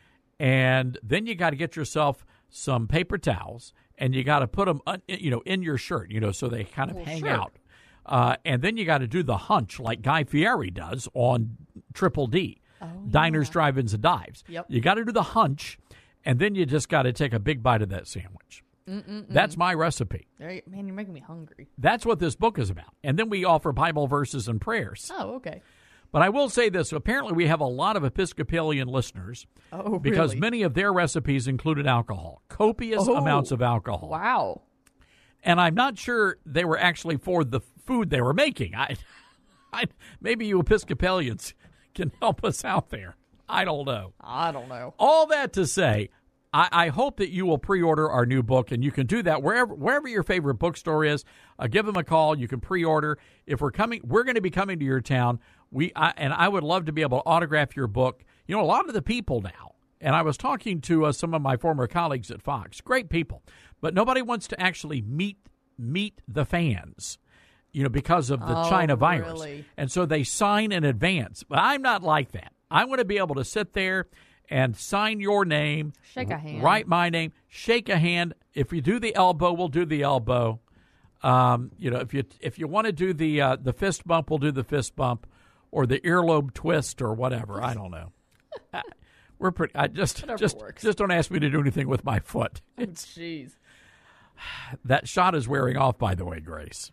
and then you got to get yourself some paper towels, and you got to put them, you know, in your shirt, you know, so they kind of Well, hang sure. out. Uh, and then you got to do the hunch like Guy Fieri does on Triple D, Diners, Drive-Ins, and Dives. Yep. You got to do the hunch, and then you just got to take a big bite of that sandwich. Mm-mm-mm. That's my recipe. There you, man, you're making me hungry. That's what this book is about. And then we offer Bible verses and prayers. Oh, okay. But I will say this. Apparently, we have a lot of Episcopalian listeners Oh, because really? many of their recipes included alcohol, copious Oh, amounts of alcohol. Wow. And I'm not sure they were actually for the food they were making. I, I maybe you Episcopalians can help us out there. I don't know. I don't know. All that to say, I, I hope that you will pre-order our new book, and you can do that wherever wherever your favorite bookstore is. Uh, give them a call. You can pre-order. If we're coming, we're going to be coming to your town. We I, and I would love to be able to autograph your book. You know, a lot of the people now, and I was talking to uh, some of my former colleagues at Fox, great people, but nobody wants to actually meet meet the fans, you know, because of the Oh, China virus. really? And so they sign in advance. But I'm not like that. I want to be able to sit there and sign your name, Shake a hand. write my name, shake a hand. If you do the elbow, we'll do the elbow. Um, you know, if you if you want to do the uh, the fist bump, we'll do the fist bump, or the earlobe twist, or whatever. I don't know. I, we're pretty. I just Whatever just works. just don't ask me to do anything with my foot. Oh, jeez. That shot is wearing off, by the way, Grace.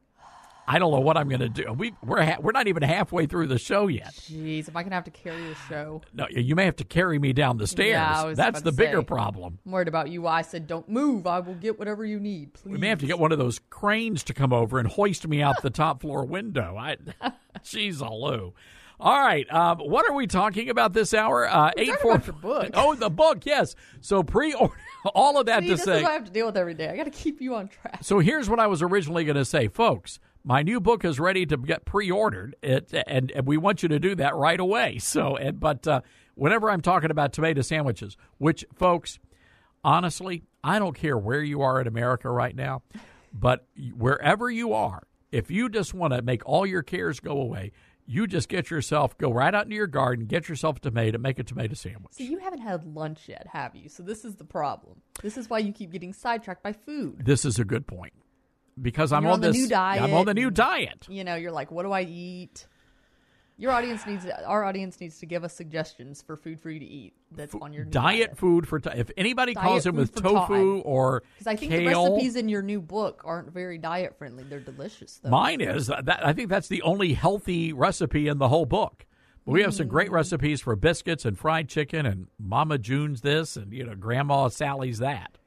I don't know what I'm going to do. We we're ha- we're not even halfway through the show yet. Jeez, am I going to have to carry the show? No, you may have to carry me down the stairs. Yeah, I was That's about the to bigger say. problem. I'm worried about you. I said, don't move. I will get whatever you need, please. We may have to get one of those cranes to come over and hoist me out the top floor window. I, Jeez, Lou. All right, um, what are we talking about this hour? Uh, We're eight talking four. about your book. Oh, the book, yes. So pre-order all of that See, to this say. is what I have to deal with every day. I got to keep you on track. So here's what I was originally going to say, folks. My new book is ready to get pre-ordered, it, and, and we want you to do that right away. So, and, but uh, whenever I'm talking about tomato sandwiches, which, folks, honestly, I don't care where you are in America right now, but wherever you are, if you just want to make all your cares go away, you just get yourself, go right out into your garden, get yourself a tomato, make a tomato sandwich. See, you haven't had lunch yet, have you? So this is the problem. This is why you keep getting sidetracked by food. This is a good point. Because I'm You're on, on the this new diet. I'm on the new diet. You know, you're like, what do I eat? Your audience needs, our audience needs to give us suggestions for food for you to eat that's on your new Diet, diet. food for, to- if anybody Diet calls it food with for tofu time. or Because I think kale, the recipes in your new book aren't very diet friendly. They're delicious, though. mine is. That, I think that's the only healthy recipe in the whole book. But we have some Mm. great recipes for biscuits and fried chicken and Mama June's this and, you know, Grandma Sally's that.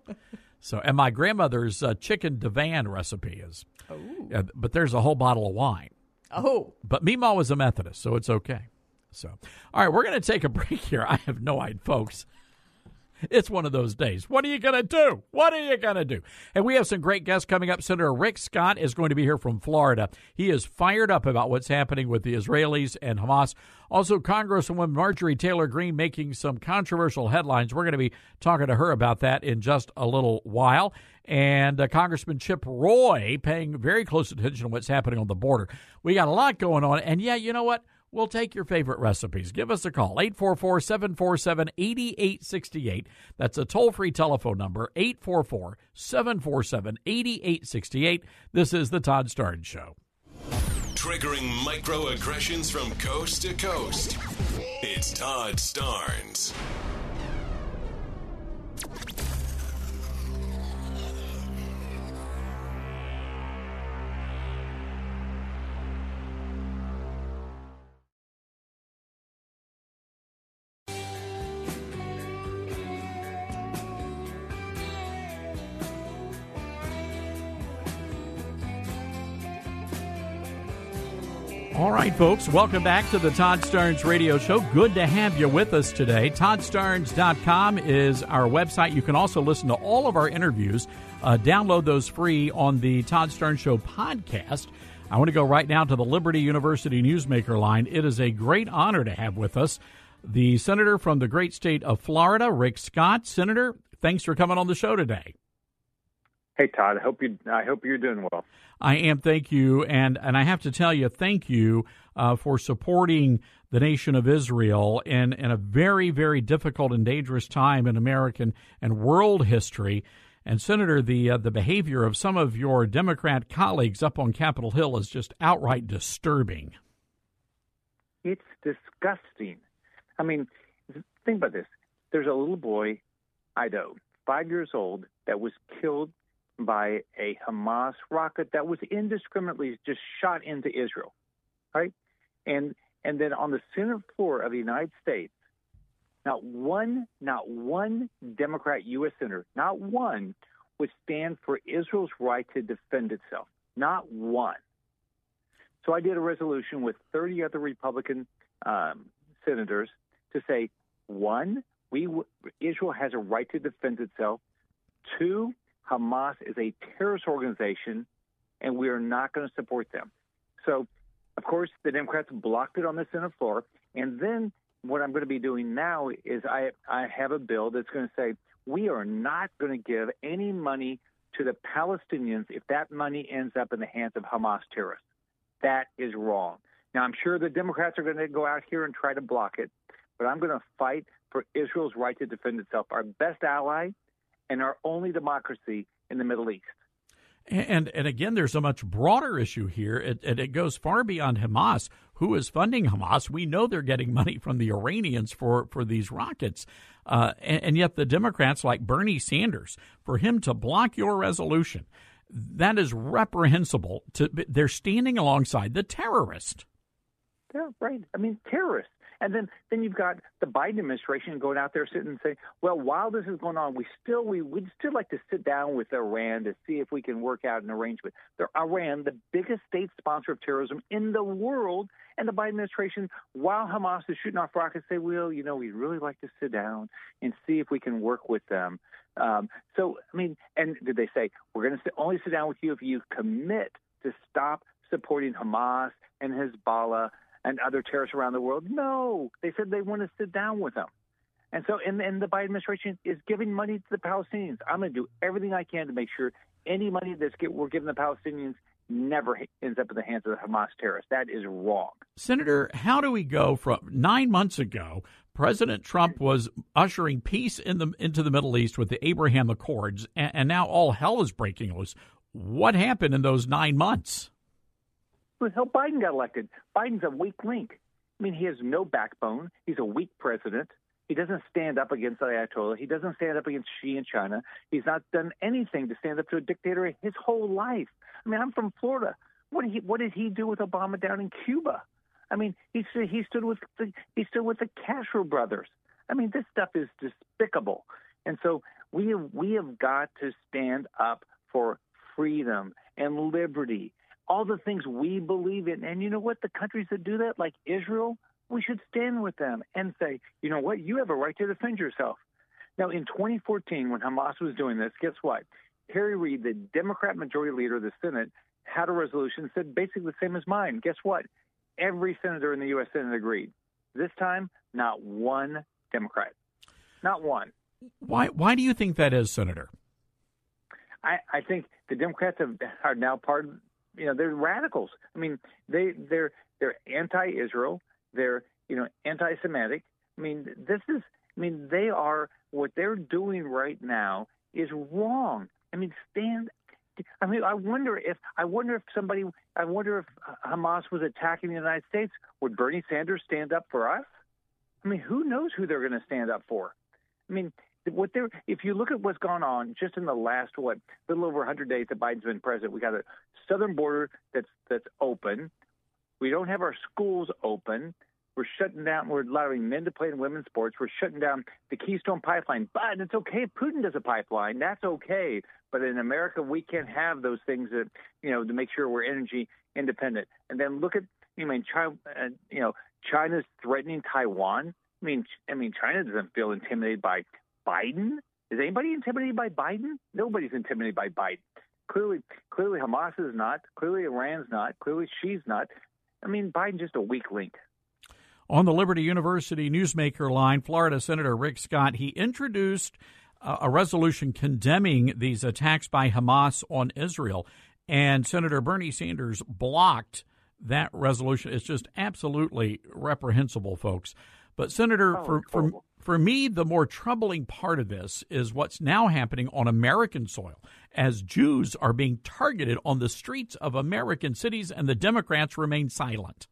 So, and my grandmother's uh, chicken divan recipe is, Oh. uh, but there's a whole bottle of wine. Oh. But Meemaw was a Methodist, so it's okay. So, all right, we're going to take a break here. I have no idea, folks. It's one of those days. What are you going to do? What are you going to do? And we have some great guests coming up. Senator Rick Scott is going to be here from Florida. He is fired up about what's happening with the Israelis and Hamas. Also, Congresswoman Marjorie Taylor Greene making some controversial headlines. We're going to be talking to her about that in just a little while. And uh, Congressman Chip Roy paying very close attention to what's happening on the border. We got a lot going on. And, yeah, you know what? We'll take your favorite recipes. Give us a call, eight four four, seven four seven, eight eight six eight. That's a toll-free telephone number, eight four four, seven four seven, eight eight six eight. This is the Todd Starnes Show. Triggering microaggressions from coast to coast. It's Todd Starnes. All right, folks, welcome back to the Todd Starnes Radio Show. Good to have you with us today. Todd Starnes dot com is our website. You can also listen to all of our interviews. Uh, download those free on the Todd Starnes Show podcast. I want to go right now to the Liberty University Newsmaker line. It is a great honor to have with us the senator from the great state of Florida, Rick Scott. Senator, thanks for coming on the show today. Hey, Todd. I hope you. I hope you're doing well. I am. Thank you, and and I have to tell you, thank you uh, for supporting the nation of Israel in in a very, very difficult and dangerous time in American and world history. And Senator, the uh, the behavior of some of your Democrat colleagues up on Capitol Hill is just outright disturbing. It's disgusting. I mean, think about this. There's a little boy, Ido, five years old, that was killed by a Hamas rocket that was indiscriminately just shot into Israel, right? And and then on the Senate floor of the United States, not one, not one Democrat U S senator, not one, would stand for Israel's right to defend itself. Not one. So I did a resolution with thirty other Republican um, senators to say, one, we Israel has a right to defend itself. Two, Hamas is a terrorist organization, and we are not going to support them. So, of course, the Democrats blocked it on the Senate floor. And then what I'm going to be doing now is I, I have a bill that's going to say we are not going to give any money to the Palestinians if that money ends up in the hands of Hamas terrorists. That is wrong. Now, I'm sure the Democrats are going to go out here and try to block it, but I'm going to fight for Israel's right to defend itself, our best ally and our only democracy in the Middle East. And and again, there's a much broader issue here. It, it, it goes far beyond Hamas. Who is funding Hamas? We know they're getting money from the Iranians for, for these rockets. Uh, and, and yet the Democrats, like Bernie Sanders, for him to block your resolution, that is reprehensible. To, they're standing alongside the terrorist. Yeah, right. I mean, terrorists. And then, then you've got the Biden administration going out there sitting and saying, well, while this is going on, we still we would still like to sit down with Iran to see if we can work out an arrangement. They're Iran, the biggest state sponsor of terrorism in the world, and the Biden administration, while Hamas is shooting off rockets, say, well, you know, we'd really like to sit down and see if we can work with them. Um, so, I mean, and did they say, we're going to only sit down with you if you commit to stop supporting Hamas and Hezbollah and other terrorists around the world? No, they said they want to sit down with them. And so, and, and the Biden administration is giving money to the Palestinians. I'm going to do everything I can to make sure any money that's get, we're giving the Palestinians never ends up in the hands of the Hamas terrorists. That is wrong. Senator, how do we go from nine months ago, President Trump was ushering peace in the into the Middle East with the Abraham Accords, and, and now all hell is breaking loose. What happened in those nine months? Hell, Biden got elected. Biden's a weak link. I mean, he has no backbone. He's a weak president. He doesn't stand up against the Ayatollah. He doesn't stand up against Xi in China. He's not done anything to stand up to a dictator his whole life. I mean, I'm from Florida. What did he What did he do with Obama down in Cuba? I mean, he he stood with the, he stood with the Castro brothers. I mean, this stuff is despicable. And so we have, we have got to stand up for freedom and liberty. All the things we believe in. And you know what? The countries that do that, like Israel, we should stand with them and say, you know what? You have a right to defend yourself. Now, in twenty fourteen, when Hamas was doing this, guess what? Harry Reid, the Democrat majority leader of the Senate, had a resolution that said basically the same as mine. Guess what? Every senator in the U S Senate agreed. This time, not one Democrat. Not one. Why, why do you think that is, Senator? I, I think the Democrats have, are now part of You know, they're radicals. I mean, they they're they're anti-Israel. They're you know anti-Semitic. I mean, this is. I mean, they are what they're doing right now is wrong. I mean, stand. I mean, I wonder if I wonder if somebody. I wonder if Hamas was attacking the United States. Would Bernie Sanders stand up for us? I mean, who knows who they're going to stand up for? I mean. What they're, if you look at what's gone on just in the last, what, little over one hundred days that Biden's been president, we got a southern border that's that's open. We don't have our schools open. We're shutting down, we're allowing men to play in women's sports. We're shutting down the Keystone Pipeline. But it's okay if Putin does a pipeline. That's okay. But in America, we can't have those things that, you know, to make sure we're energy independent. And then look at You mean China? Uh, you know, China's threatening Taiwan. I mean, I mean, China doesn't feel intimidated by Biden. Is anybody intimidated by Biden? Nobody's intimidated by Biden. Clearly, clearly Hamas is not. Clearly, Iran's not. Clearly, she's not. I mean, Biden's just a weak link. On the Liberty University Newsmaker line, Florida Senator Rick Scott, he introduced uh, a resolution condemning these attacks by Hamas on Israel, and Senator Bernie Sanders blocked that resolution. It's just absolutely reprehensible, folks. But, Senator, oh, for, for for me, the more troubling part of this is what's now happening on American soil as Jews are being targeted on the streets of American cities and the Democrats remain silent.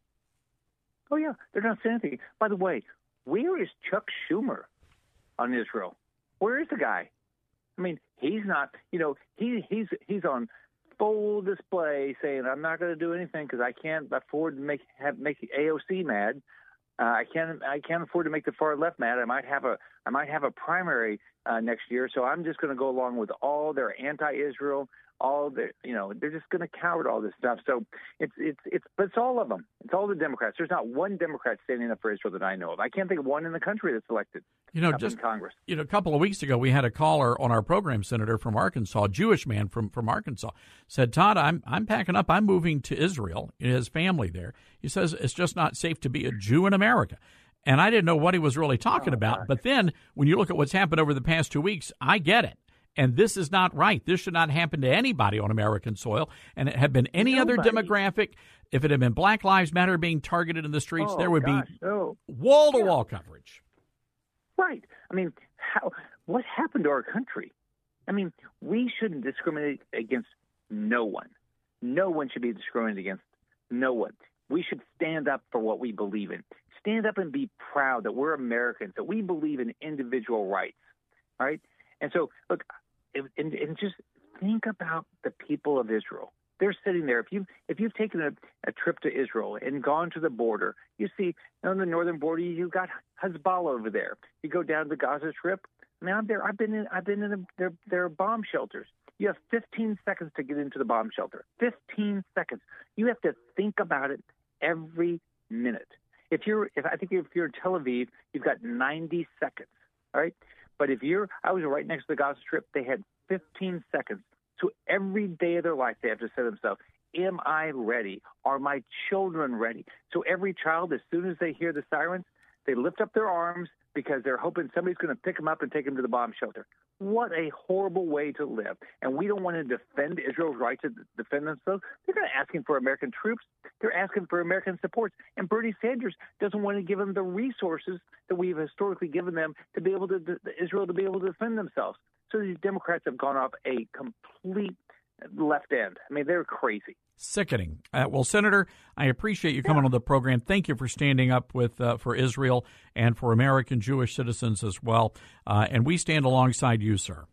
Oh, yeah, they're not saying anything. By the way, where is Chuck Schumer on Israel? Where is the guy? I mean, he's not, you know, he he's he's on full display saying, I'm not going to do anything because I can't afford to make have, make A O C mad. Uh, I can't. I can't afford to make the far left mad. I might have a. I might have a primary uh, next year, so I'm just going to go along with all their anti-Israel. All the, you know, they're just going to cower all this stuff. So it's it's it's. But it's all of them. It's all the Democrats. There's not one Democrat standing up for Israel that I know of. I can't think of one in the country that's elected. You know, up just in Congress. You know, a couple of weeks ago, we had a caller on our program, Senator from Arkansas, a Jewish man from, from Arkansas, said, "Todd, I'm I'm packing up. I'm moving to Israel. His family there." He says it's just not safe to be a Jew in America. And I didn't know what he was really talking oh, about. God. But then when you look at what's happened over the past two weeks, I get it. And this is not right. This should not happen to anybody on American soil. And it had been any Nobody. other demographic, if it had been Black Lives Matter being targeted in the streets, Oh, there would gosh, be no. wall-to-wall Yeah. coverage. Right. I mean, how? What happened to our country? I mean, we shouldn't discriminate against no one. No one should be discriminated against. No one. We should stand up for what we believe in. Stand up and be proud that we're Americans, that we believe in individual rights. All right? And so, look, and, and just think about the people of Israel. They're sitting there. If you if you've taken a, a trip to Israel and gone to the border, you see on the northern border you've got Hezbollah over there. You go down to the Gaza Strip. I mean, I'm there. I've been in. I've been in a, their their bomb shelters. You have fifteen seconds to get into the bomb shelter. fifteen seconds. You have to think about it every minute. If you're, if I think if you're in Tel Aviv, you've got ninety seconds. All right. But if you're, I was right next to the Gaza Strip. They had fifteen seconds. So every day of their life, they have to say to themselves, am I ready? Are my children ready? So every child, as soon as they hear the sirens, they lift up their arms because they're hoping somebody's going to pick them up and take them to the bomb shelter. What a horrible way to live. And we don't want to defend Israel's right to defend themselves. They're not asking for American troops. They're asking for American support. And Bernie Sanders doesn't want to give them the resources that we've historically given them to be able to, Israel to be able to defend themselves. So these Democrats have gone off a complete left end. I mean, they're crazy. Sickening. Uh, well, Senator, I appreciate you coming yeah. on the program. Thank you for standing up with uh, for Israel and for American Jewish citizens as well. Uh, and we stand alongside you, sir.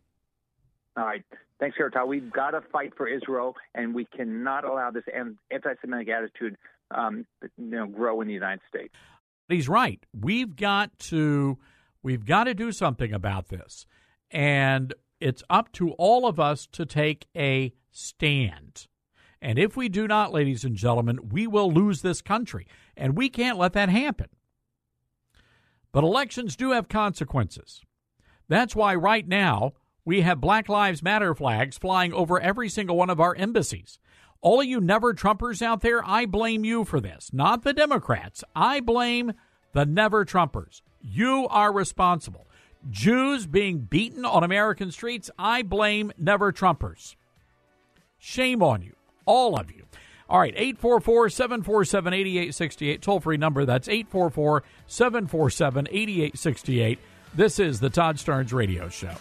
All right. Thanks, Todd. We've got to fight for Israel, and we cannot allow this anti-Semitic attitude um, you know, grow in the United States. He's right. We've got to we've got to do something about this. And it's up to all of us to take a stand. And if we do not, ladies and gentlemen, we will lose this country. And we can't let that happen. But elections do have consequences. That's why right now we have Black Lives Matter flags flying over every single one of our embassies. All of you never-Trumpers out there, I blame you for this. Not the Democrats. I blame the never-Trumpers. You are responsible. Jews being beaten on American streets, I blame never-Trumpers. Shame on you, all of you. All right, eight four four, seven four seven, eight eight six eight, toll-free number. That's eight four four, seven four seven, eight eight six eight. This is the Todd Starnes Radio Show.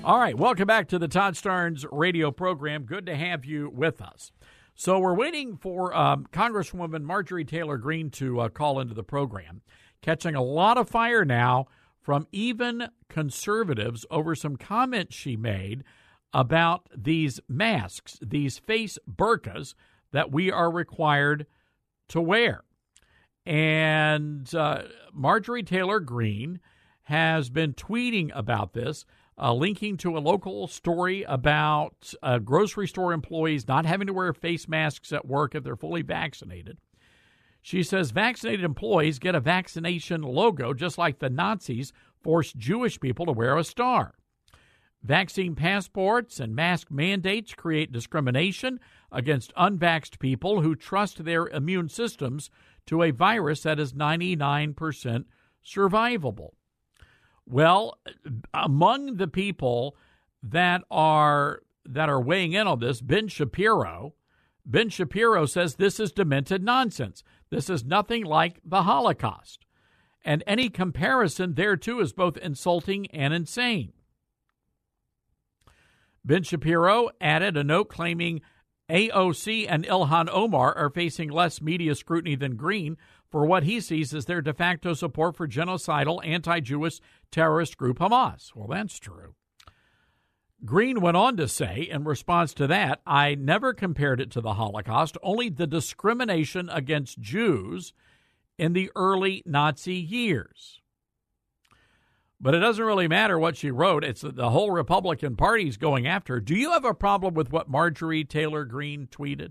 All right, welcome back to the Todd Starnes radio program. Good to have you with us. So we're waiting for um, Congresswoman Marjorie Taylor Greene to uh, call into the program, catching a lot of fire now from even conservatives over some comments she made about these masks, these face burqas that we are required to wear. And uh, Marjorie Taylor Greene has been tweeting about this, uh, linking to a local story about uh, grocery store employees not having to wear face masks at work if they're fully vaccinated. She says vaccinated employees get a vaccination logo just like the Nazis forced Jewish people to wear a star. Vaccine passports and mask mandates create discrimination against unvaxxed people who trust their immune systems to a virus that is ninety-nine percent survivable. Well, among the people that are that are weighing in on this, Ben Shapiro, Ben Shapiro says this is demented nonsense. This is nothing like the Holocaust. And any comparison thereto is both insulting and insane. Ben Shapiro added a note claiming A O C and Ilhan Omar are facing less media scrutiny than Greene for what he sees as their de facto support for genocidal anti-Jewish terrorist group Hamas. Well, that's true. Greene went on to say, in response to that, I never compared it to the Holocaust, only the discrimination against Jews in the early Nazi years. But it doesn't really matter what she wrote. It's the whole Republican Party's going after her. Do you have a problem with what Marjorie Taylor Greene tweeted?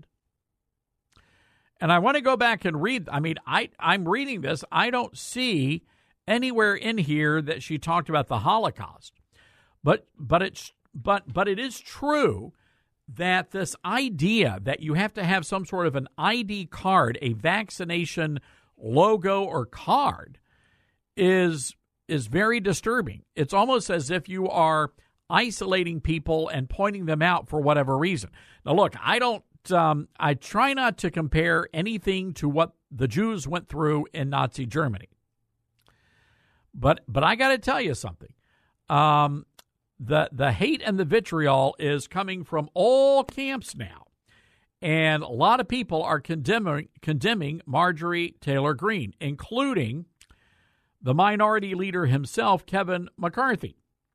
And I want to go back and read. I mean, I, I'm reading this. I don't see anywhere in here that she talked about the Holocaust. But but it's but but it is true that this idea that you have to have some sort of an I D card, a vaccination logo or card, is is very disturbing. It's almost as if you are isolating people and pointing them out for whatever reason. Now, look, I don't. Um, I try not to compare anything to what the Jews went through in Nazi Germany. But but I got to tell you something. Um, the the hate and the vitriol is coming from all camps now. And a lot of people are condemning condemning Marjorie Taylor Greene, including the minority leader himself, Kevin McCarthy.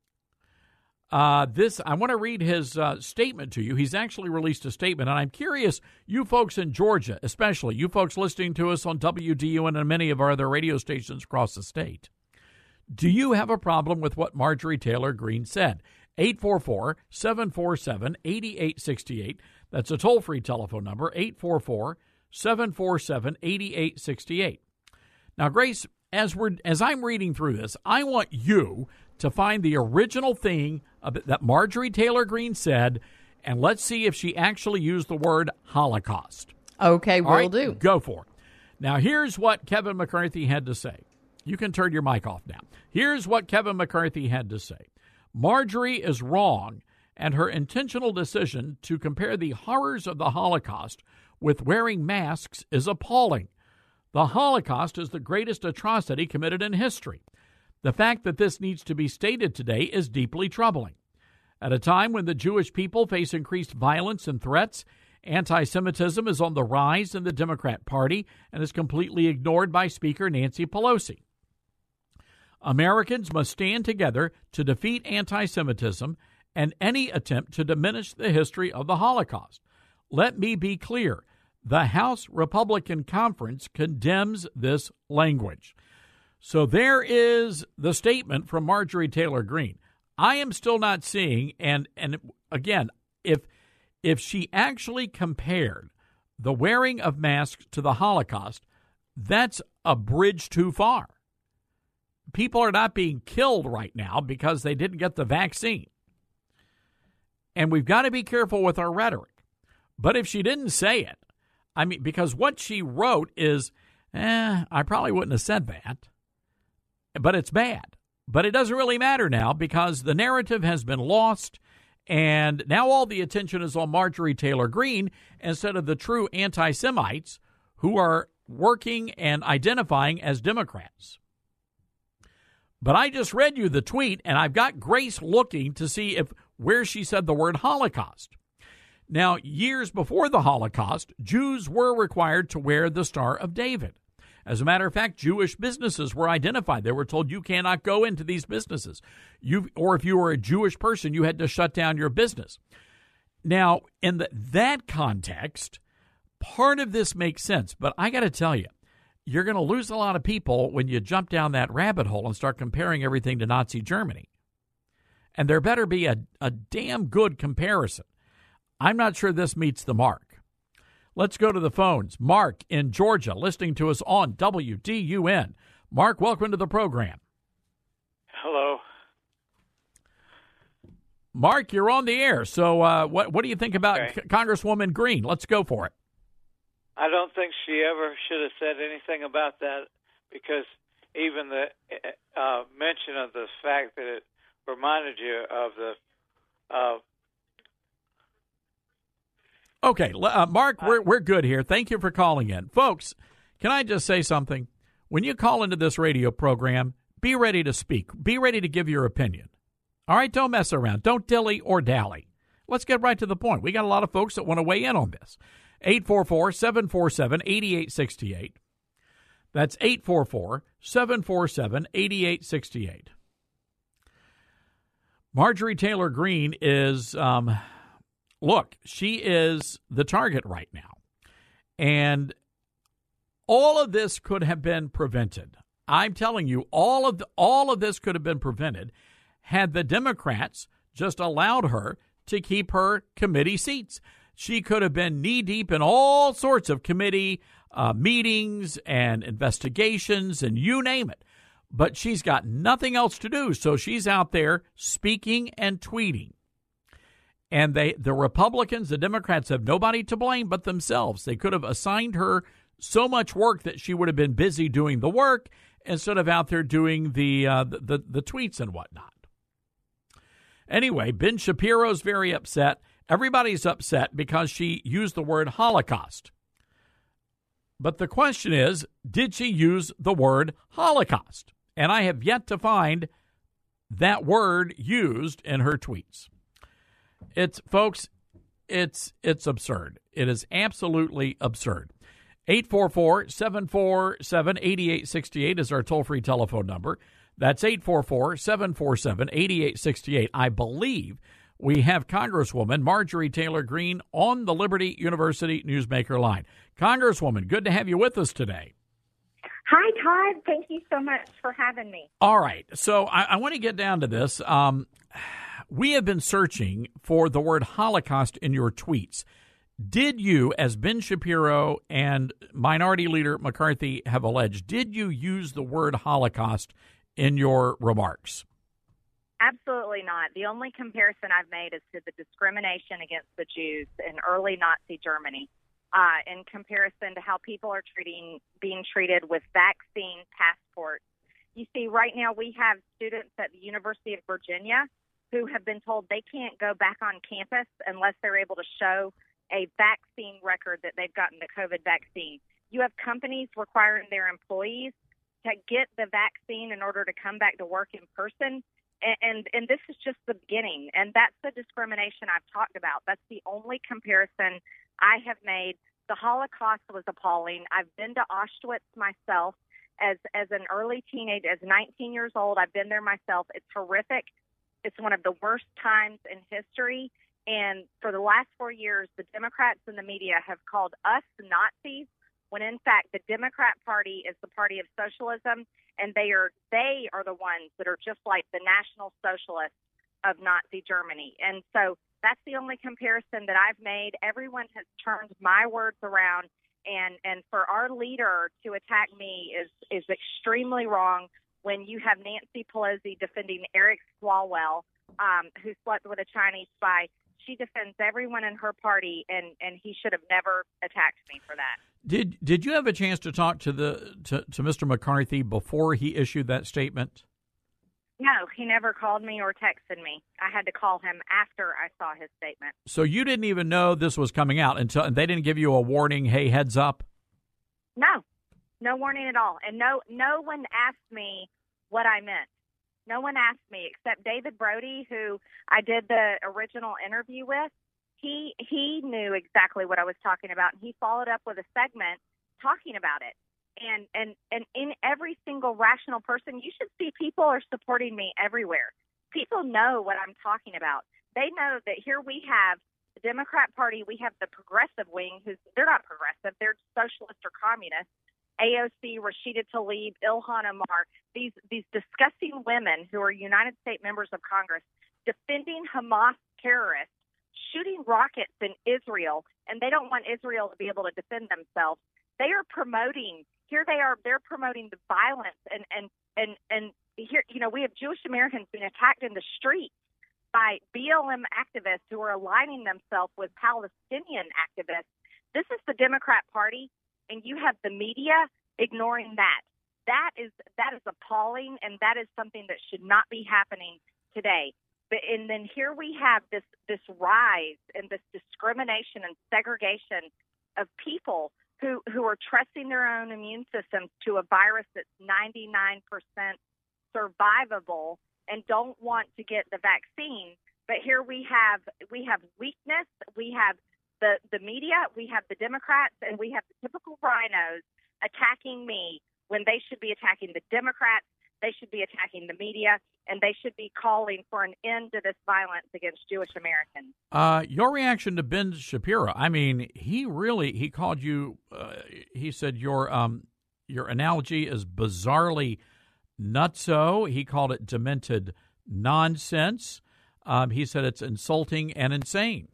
Uh, this I want to read his uh, statement to you. He's actually released a statement, and I'm curious, you folks in Georgia, especially, you folks listening to us on W D U N and many of our other radio stations across the state, do you have a problem with what Marjorie Taylor Greene said? eight four four, seven four seven, eight eight six eight. That's a toll-free telephone number, eight four four, seven four seven, eight eight six eight. Now, Grace, as we're as I'm reading through this, I want you to find the original thing that Marjorie Taylor Greene said, and let's see if she actually used the word Holocaust. Okay, All will right, do. Go for it. Now, here's what Kevin McCarthy had to say. You can turn your mic off now. Here's what Kevin McCarthy had to say. Marjorie is wrong, and her intentional decision to compare the horrors of the Holocaust with wearing masks is appalling. The Holocaust is the greatest atrocity committed in history. The fact that this needs to be stated today is deeply troubling. At a time when the Jewish people face increased violence and threats, anti-Semitism is on the rise in the Democrat Party and is completely ignored by Speaker Nancy Pelosi. Americans must stand together to defeat anti-Semitism and any attempt to diminish the history of the Holocaust. Let me be clear. The House Republican Conference condemns this language. So there is the statement from Marjorie Taylor Greene. I am still not seeing, and and again, if if she actually compared the wearing of masks to the Holocaust, that's a bridge too far. People are not being killed right now because they didn't get the vaccine. And we've got to be careful with our rhetoric. But if she didn't say it, I mean, because what she wrote is, eh, I probably wouldn't have said that. But it's bad. But it doesn't really matter now because the narrative has been lost, and now all the attention is on Marjorie Taylor Greene instead of the true anti-Semites who are working and identifying as Democrats. But I just read you the tweet, and I've got Grace looking to see if where she said the word Holocaust. Now, years before the Holocaust, Jews were required to wear the Star of David. As a matter of fact, Jewish businesses were identified. They were told you cannot go into these businesses. You, or if you were a Jewish person, you had to shut down your business. Now, in the, that context, part of this makes sense. But I got to tell you, you're going to lose a lot of people when you jump down that rabbit hole and start comparing everything to Nazi Germany. And there better be a, a damn good comparison. I'm not sure this meets the mark. Let's go to the phones. Mark in Georgia, listening to us on W D U N. Mark, welcome to the program. Hello. Mark, you're on the air. So uh, what, what do you think about okay. C- Congresswoman Green? Let's go for it. I don't think she ever should have said anything about that, because even the uh, mention of the fact that it reminded you of the uh, Okay, uh, Mark, we're we're good here. Thank you for calling in. Folks, can I just say something? When you call into this radio program, be ready to speak. Be ready to give your opinion. All right, don't mess around. Don't dilly or dally. Let's get right to the point. We got a lot of folks that want to weigh in on this. eight four four, seven four seven, eight eight six eight. That's eight four four, seven four seven, eight eight six eight. Marjorie Taylor Greene is... Um, Look, she is the target right now, and all of this could have been prevented. I'm telling you, all of the, all of this could have been prevented had the Democrats just allowed her to keep her committee seats. She could have been knee-deep in all sorts of committee uh, meetings and investigations and you name it, but she's got nothing else to do, so she's out there speaking and tweeting. And they, the Republicans, the Democrats have nobody to blame but themselves. They could have assigned her so much work that she would have been busy doing the work instead of out there doing the uh, the, the, the tweets and whatnot. Anyway, Ben Shapiro's very upset. Everybody's upset because she used the word Holocaust. But the question is, did she use the word Holocaust? And I have yet to find that word used in her tweets. It's, folks, it's it's absurd. It is absolutely absurd. eight four four, seven four seven, eight eight six eight is our toll-free telephone number. That's eight four four, seven four seven, eight eight six eight. I believe we have Congresswoman Marjorie Taylor Greene on the Liberty University Newsmaker line. Congresswoman, good to have you with us today. Hi, Todd. Thank you so much for having me. All right. So I, I want to get down to this. Um We have been searching for the word Holocaust in your tweets. Did you, as Ben Shapiro and Minority Leader McCarthy have alleged, did you use the word Holocaust in your remarks? Absolutely not. The only comparison I've made is to the discrimination against the Jews in early Nazi Germany, uh, in comparison to how people are treating being treated with vaccine passports. You see, right now we have students at the University of Virginia who have been told they can't go back on campus unless they're able to show a vaccine record that they've gotten the COVID vaccine. You have companies requiring their employees to get the vaccine in order to come back to work in person. And, and, and this is just the beginning. And that's the discrimination I've talked about. That's the only comparison I have made. The Holocaust was appalling. I've been to Auschwitz myself as, as an early teenager, as nineteen years old. I've been there myself. It's horrific. It's one of the worst times in history. And for the last four years, the Democrats and the media have called us Nazis, when in fact the Democrat Party is the party of socialism, and they are they are the ones that are just like the National Socialists of Nazi Germany. And so that's the only comparison that I've made. Everyone has turned my words around, and, and for our leader to attack me is, is extremely wrong. When you have Nancy Pelosi defending Eric Swalwell, um, who slept with a Chinese spy, she defends everyone in her party, and, and he should have never attacked me for that. Did Did you have a chance to talk to the to, to Mister McCarthy before he issued that statement? No, he never called me or texted me. I had to call him after I saw his statement. So you didn't even know this was coming out until and they didn't give you a warning, hey, heads up? No. No warning at all. And no no one asked me what I meant. No one asked me except David Brody, who I did the original interview with. He he knew exactly what I was talking about, and he followed up with a segment talking about it. And and and in every single rational person, you should see people are supporting me everywhere. People know what I'm talking about. They know that here we have the Democrat Party, we have the progressive wing, who's they're not progressive, they're socialist or communist. A O C, Rashida Tlaib, Ilhan Omar, these these disgusting women who are United States members of Congress defending Hamas terrorists, shooting rockets in Israel, and they don't want Israel to be able to defend themselves. They are promoting, here they are, they're promoting the violence, and, and, and, and here, you know, we have Jewish Americans being attacked in the streets by B L M activists who are aligning themselves with Palestinian activists. This is the Democrat Party, and you have the media ignoring that. That is that is appalling, and that is something that should not be happening today. But, and then here we have this this rise and this discrimination and segregation of people who, who are trusting their own immune systems to a virus that's ninety-nine percent survivable and don't want to get the vaccine. But here we have we have weakness, we have the, the media, we have the Democrats, and we have the typical rhinos attacking me when they should be attacking the Democrats, they should be attacking the media, and they should be calling for an end to this violence against Jewish Americans. Uh, your reaction to Ben Shapiro, I mean, he really, he called you, uh, he said your um, your analogy is bizarrely nutso. He called it demented nonsense. Um, he said it's insulting and insane.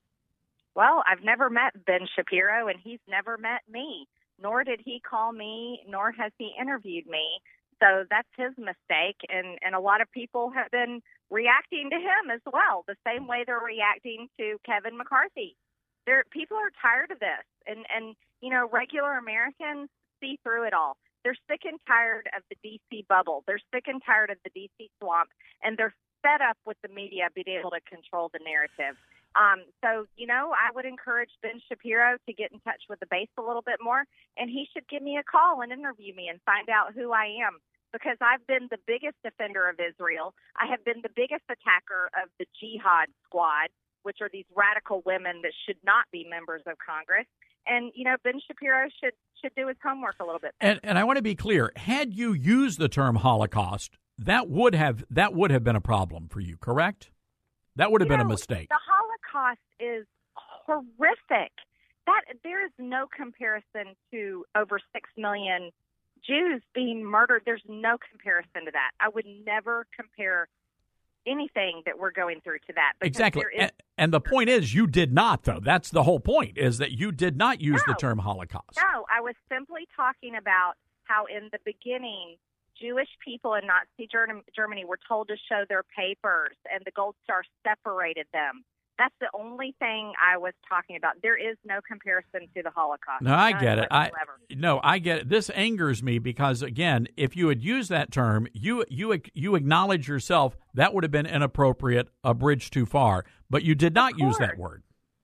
Well, I've never met Ben Shapiro, and he's never met me, nor did he call me, nor has he interviewed me. So that's his mistake, and, and a lot of people have been reacting to him as well, the same way they're reacting to Kevin McCarthy. There, people are tired of this, and, and, you know, regular Americans see through it all. They're sick and tired of the D C bubble. They're sick and tired of the D C swamp, and they're fed up with the media being able to control the narrative. Um, so, you know, I would encourage Ben Shapiro to get in touch with the base a little bit more, and he should give me a call and interview me and find out who I am, because I've been the biggest defender of Israel. I have been the biggest attacker of the Jihad Squad, which are these radical women that should not be members of Congress. And, you know, Ben Shapiro should should do his homework a little bit. And, and I want to be clear, had you used the term Holocaust, that would have that would have been a problem for you, correct? That would have you been know, a mistake. The Holocaust is horrific. That there is no comparison to over six million Jews being murdered. There's no comparison to that. I would never compare anything that we're going through to that. Exactly. There is- and, and the point is, you did not, though. That's the whole point, is that you did not use no, the term Holocaust. No, I was simply talking about how in the beginning, Jewish people in Nazi Germany were told to show their papers, and the Gold Star separated them. That's the only thing I was talking about. There is no comparison to the Holocaust. No, I None get it. I whatsoever. no, I get it. This angers me because, again, if you had used that term, you you you acknowledge yourself that would have been inappropriate, a bridge too far. But you did not use that word.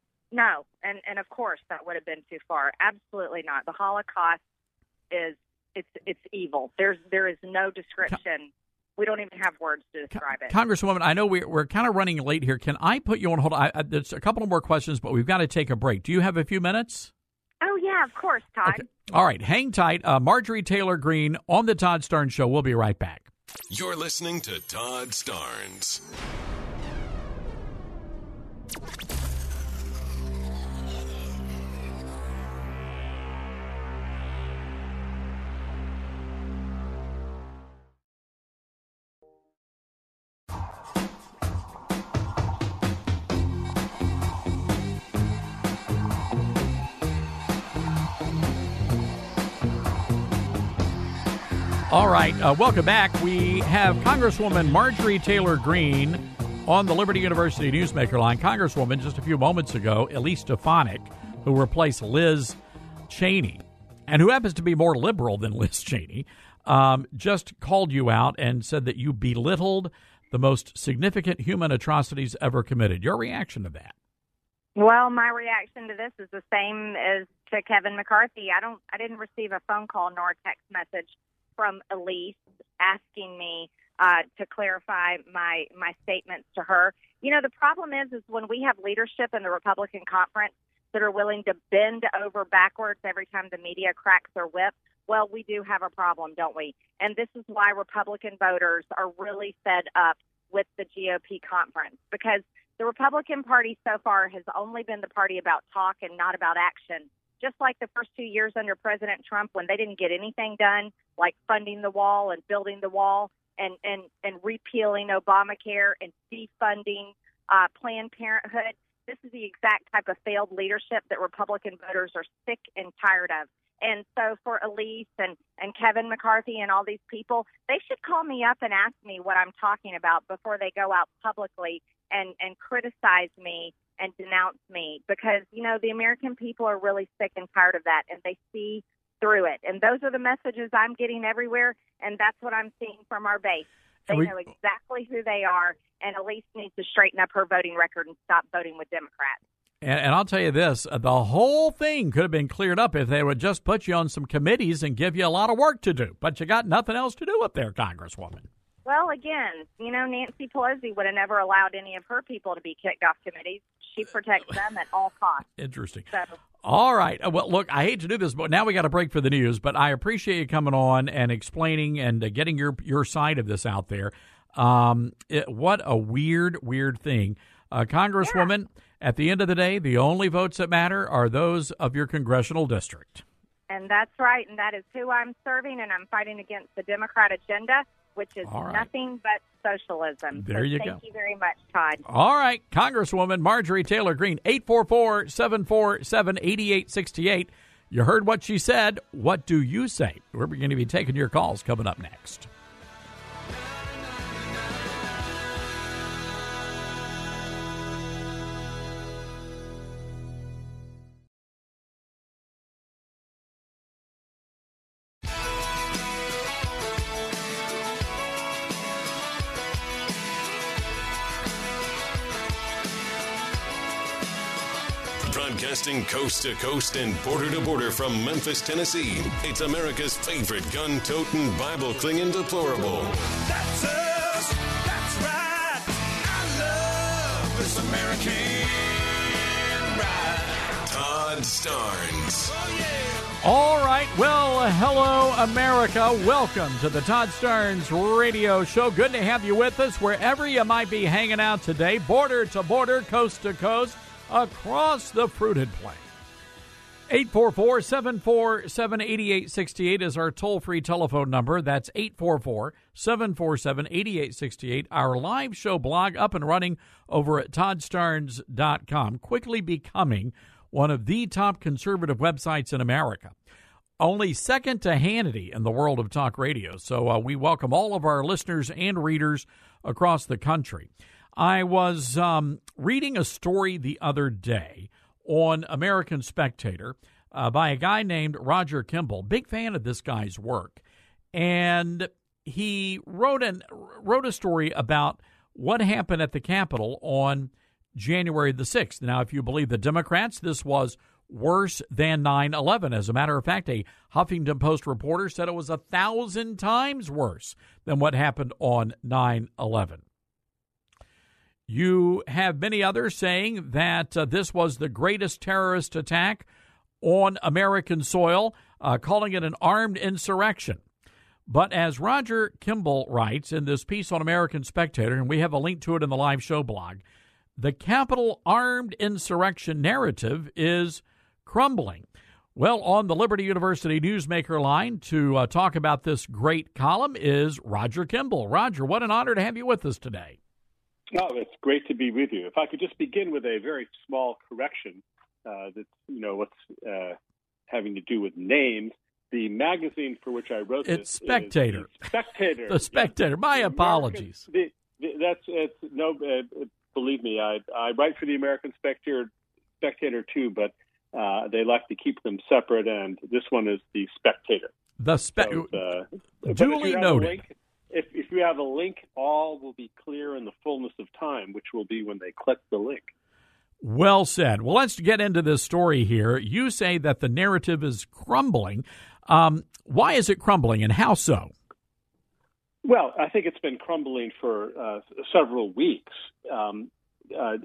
No, and and of course that would have been too far. Absolutely not. The Holocaust is it's it's evil. There's there is no description. We don't even have words to describe it. Congresswoman, I know we're, we're kind of running late here. Can I put you on hold? I, I, there's a couple of more questions, but we've got to take a break. Do you have a few minutes? Oh, yeah, of course, Todd. Okay. All right, hang tight. Uh, Marjorie Taylor Greene on the Todd Starnes Show. We'll be right back. You're listening to Todd Starnes. All right, uh, welcome back. We have Congresswoman Marjorie Taylor Greene on the Liberty University Newsmaker line. Congresswoman, just a few moments ago, Elise Stefanik, who replaced Liz Cheney, and who happens to be more liberal than Liz Cheney, um, just called you out and said that you belittled the most significant human atrocities ever committed. Your reaction to that? Well, my reaction to this is the same as to Kevin McCarthy. I don't. I didn't receive a phone call nor a text message from Elise asking me uh, to clarify my my statements to her. You know, the problem is, is when we have leadership in the Republican conference that are willing to bend over backwards every time the media cracks their whip, well, we do have a problem, don't we? And this is why Republican voters are really fed up with the G O P conference, because the Republican Party so far has only been the party about talk and not about action. Just like the first two years under President Trump, when they didn't get anything done, like funding the wall and building the wall and, and, and repealing Obamacare and defunding uh, Planned Parenthood. This is the exact type of failed leadership that Republican voters are sick and tired of. And so for Elise and, and Kevin McCarthy and all these people, they should call me up and ask me what I'm talking about before they go out publicly and, and criticize me and denounce me, because, you know, the American people are really sick and tired of that, and they see through it. And those are the messages I'm getting everywhere, and that's what I'm seeing from our base. They we, know exactly who they are, and Elise needs to straighten up her voting record and stop voting with Democrats. And, and I'll tell you this, the whole thing could have been cleared up if they would just put you on some committees and give you a lot of work to do. But you got nothing else to do up there, Congresswoman. Well, again, you know, Nancy Pelosi would have never allowed any of her people to be kicked off committees. She protects them at all costs. Interesting. So, all right. Well, look, I hate to do this, but now we got to break for the news. But I appreciate you coming on and explaining and uh, getting your your side of this out there. Um, it, what a weird, weird thing. Uh, Congresswoman, yeah. At the end of the day, the only votes that matter are those of your congressional district. And that's right. And that is who I'm serving. And I'm fighting against the Democrat agenda, which is right. nothing but socialism. There so you thank go. Thank you very much, Todd. All right. Congresswoman Marjorie Taylor Greene, eight four four, seven four seven, eight eight six eight. You heard what she said. What do you say? We're going to be taking your calls coming up next. Broadcasting coast to coast and border to border from Memphis, Tennessee. It's America's favorite gun-toting, Bible-clinging deplorable. That's us. That's right. I love this American ride. Todd Starnes. Oh, yeah. All right. Well, hello, America. Welcome to the Todd Starnes Radio Show. Good to have you with us wherever you might be hanging out today, border to border, coast to coast, across the fruited plain. eight four four, seven four seven, eight eight six eight is our toll-free telephone number. That's eight four four, seven four seven, eight eight six eight. Our live show blog up and running over at todd starnes dot com, quickly becoming one of the top conservative websites in America. Only second to Hannity in the world of talk radio. So uh, we welcome all of our listeners and readers across the country. I was um, reading a story the other day on American Spectator uh, by a guy named Roger Kimball. Big fan of this guy's work. And he wrote, an, wrote a story about what happened at the Capitol on January the sixth. Now, if you believe the Democrats, this was worse than nine eleven. As a matter of fact, a Huffington Post reporter said it was a thousand times worse than what happened on nine eleven. You have many others saying that uh, this was the greatest terrorist attack on American soil, uh, calling it an armed insurrection. But as Roger Kimball writes in this piece on American Spectator, and we have a link to it in the live show blog, the Capitol armed insurrection narrative is crumbling. Well, on the Liberty University Newsmaker line to uh, talk about this great column is Roger Kimball. Roger, what an honor to have you with us today. Oh, it's great to be with you. If I could just begin with a very small correction uh, that's, you know, what's uh, having to do with names. The magazine for which I wrote it's this Spectator. is the Spectator. The Spectator. My the apologies. American, the, the, that's it's no. Uh, believe me, I I write for the American Spectator, Spectator too, but uh, they like to keep them separate, and this one is the Spectator. The spe- so, uh, duly noted. Link, if if you have a link, all will be clear in the fullness of time, which will be when they click the link. Well said. Well, let's get into this story here. You say that the narrative is crumbling. Um, why is it crumbling, and how so? Well, I think it's been crumbling for uh, several weeks. Um, uh,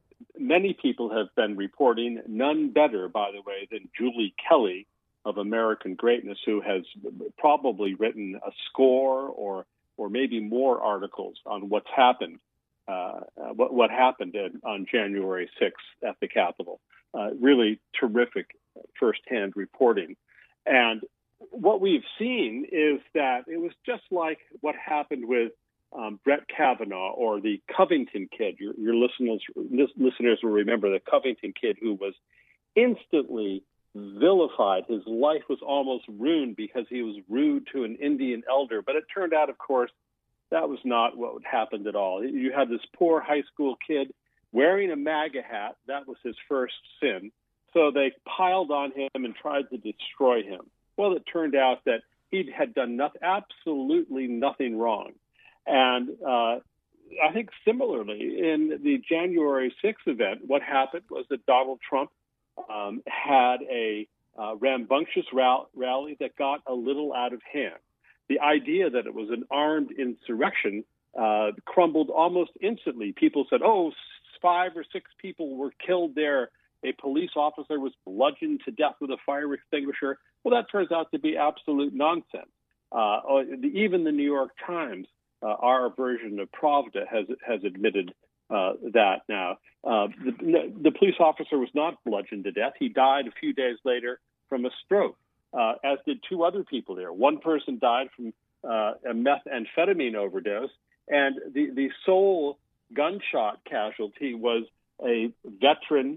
many people have been reporting, none better, by the way, than Julie Kelly of American Greatness, who has probably written a score or or maybe more articles on what's happened, uh, what, what happened in, on January sixth at the Capitol. Uh, really terrific firsthand reporting. And what we've seen is that it was just like what happened with um, Brett Kavanaugh or the Covington kid. Your, your listeners, listeners will remember the Covington kid who was instantly vilified. His life was almost ruined because he was rude to an Indian elder. But it turned out, of course, that was not what happened at all. You had this poor high school kid wearing a MAGA hat. That was his first sin. So they piled on him and tried to destroy him. Well, it turned out that he had done not, absolutely nothing wrong. And uh, I think similarly in the January sixth event, what happened was that Donald Trump um, had a uh, rambunctious rall- rally that got a little out of hand. The idea that it was an armed insurrection uh, crumbled almost instantly. People said, oh, five or six people were killed there. A police officer was bludgeoned to death with a fire extinguisher. Well, that turns out to be absolute nonsense. Uh, even the New York Times, uh, our version of Pravda, has has admitted uh, that now. Uh, the, the police officer was not bludgeoned to death. He died a few days later from a stroke, uh, as did two other people there. One person died from uh, a methamphetamine overdose, and the, the sole gunshot casualty was a veteran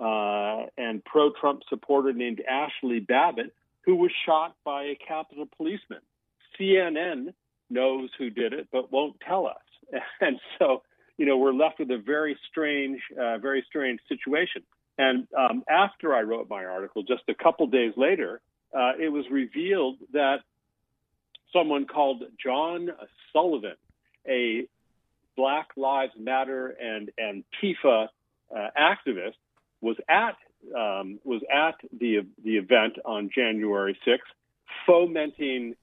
uh, and pro-Trump supporter named Ashley Babbitt, who was shot by a Capitol policeman. C N N knows who did it, but won't tell us. And so, you know, we're left with a very strange, uh, very strange situation. And um, after I wrote my article, just a couple days later, uh, it was revealed that someone called John Sullivan, a Black Lives Matter and Antifa uh, activist, was at um, was at the the event on January sixth, fomenting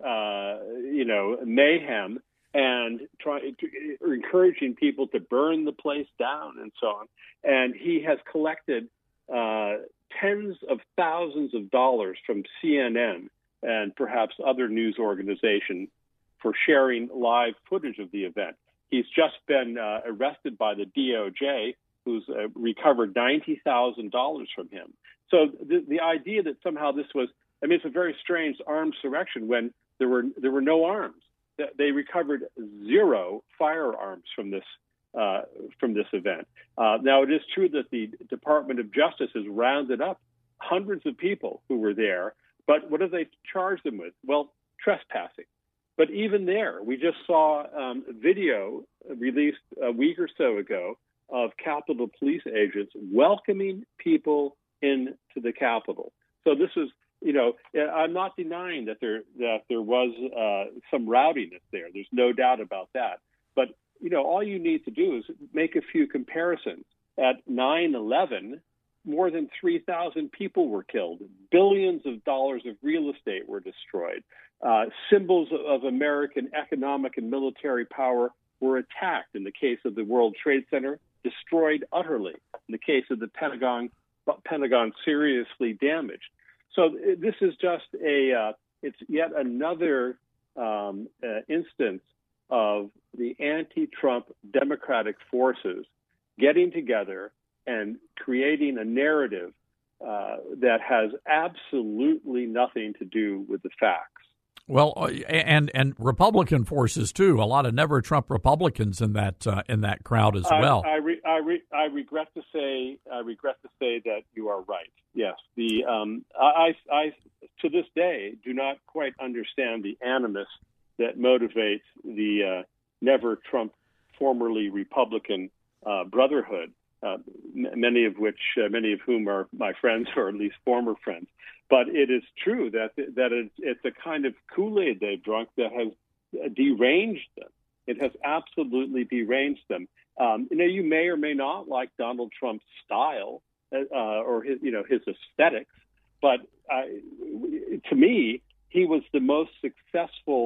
uh, you know mayhem and trying to, encouraging people to burn the place down and so on. And he has collected uh, tens of thousands of dollars from C N N and perhaps other news organizations for sharing live footage of the event. He's just been uh, arrested by the D O J, who's uh, recovered ninety thousand dollars from him. So the, the idea that somehow this was, I mean, it's a very strange armed insurrection when there were there were no arms. They recovered zero firearms from this uh, from this event. Uh, now, it is true that the Department of Justice has rounded up hundreds of people who were there, but what do they charge them with? Well, trespassing. But even there, we just saw um, video released a week or so ago of Capitol Police agents welcoming people into the Capitol. So this is, you know, I'm not denying that there that there was uh, some rowdiness there. There's no doubt about that. But, you know, all you need to do is make a few comparisons. At nine eleven, more than three thousand people were killed. Billions of dollars of real estate were destroyed. Uh, symbols of American economic and military power were attacked. In the case of the World Trade Center, destroyed utterly. In the case of the Pentagon, Pentagon seriously damaged. So this is just a, uh, it's yet another um, uh, instance of the anti-Trump Democratic forces getting together and creating a narrative uh, that has absolutely nothing to do with the facts. Well, and and Republican forces too. A lot of never Trump Republicans in that uh, in that crowd as well. I I, re, I, re, I regret to say I regret to say that you are right. Yes, the um, I, I to this day do not quite understand the animus that motivates the uh, never Trump, formerly Republican uh, Brotherhood. Uh, m- many of which, uh, many of whom are my friends, or at least former friends. But it is true that that it's, it's a kind of Kool-Aid they've drunk that has deranged them. It has absolutely deranged them. Um, you know, you may or may not like Donald Trump's style uh, or his, you know, his aesthetics, but uh, to me, he was the most successful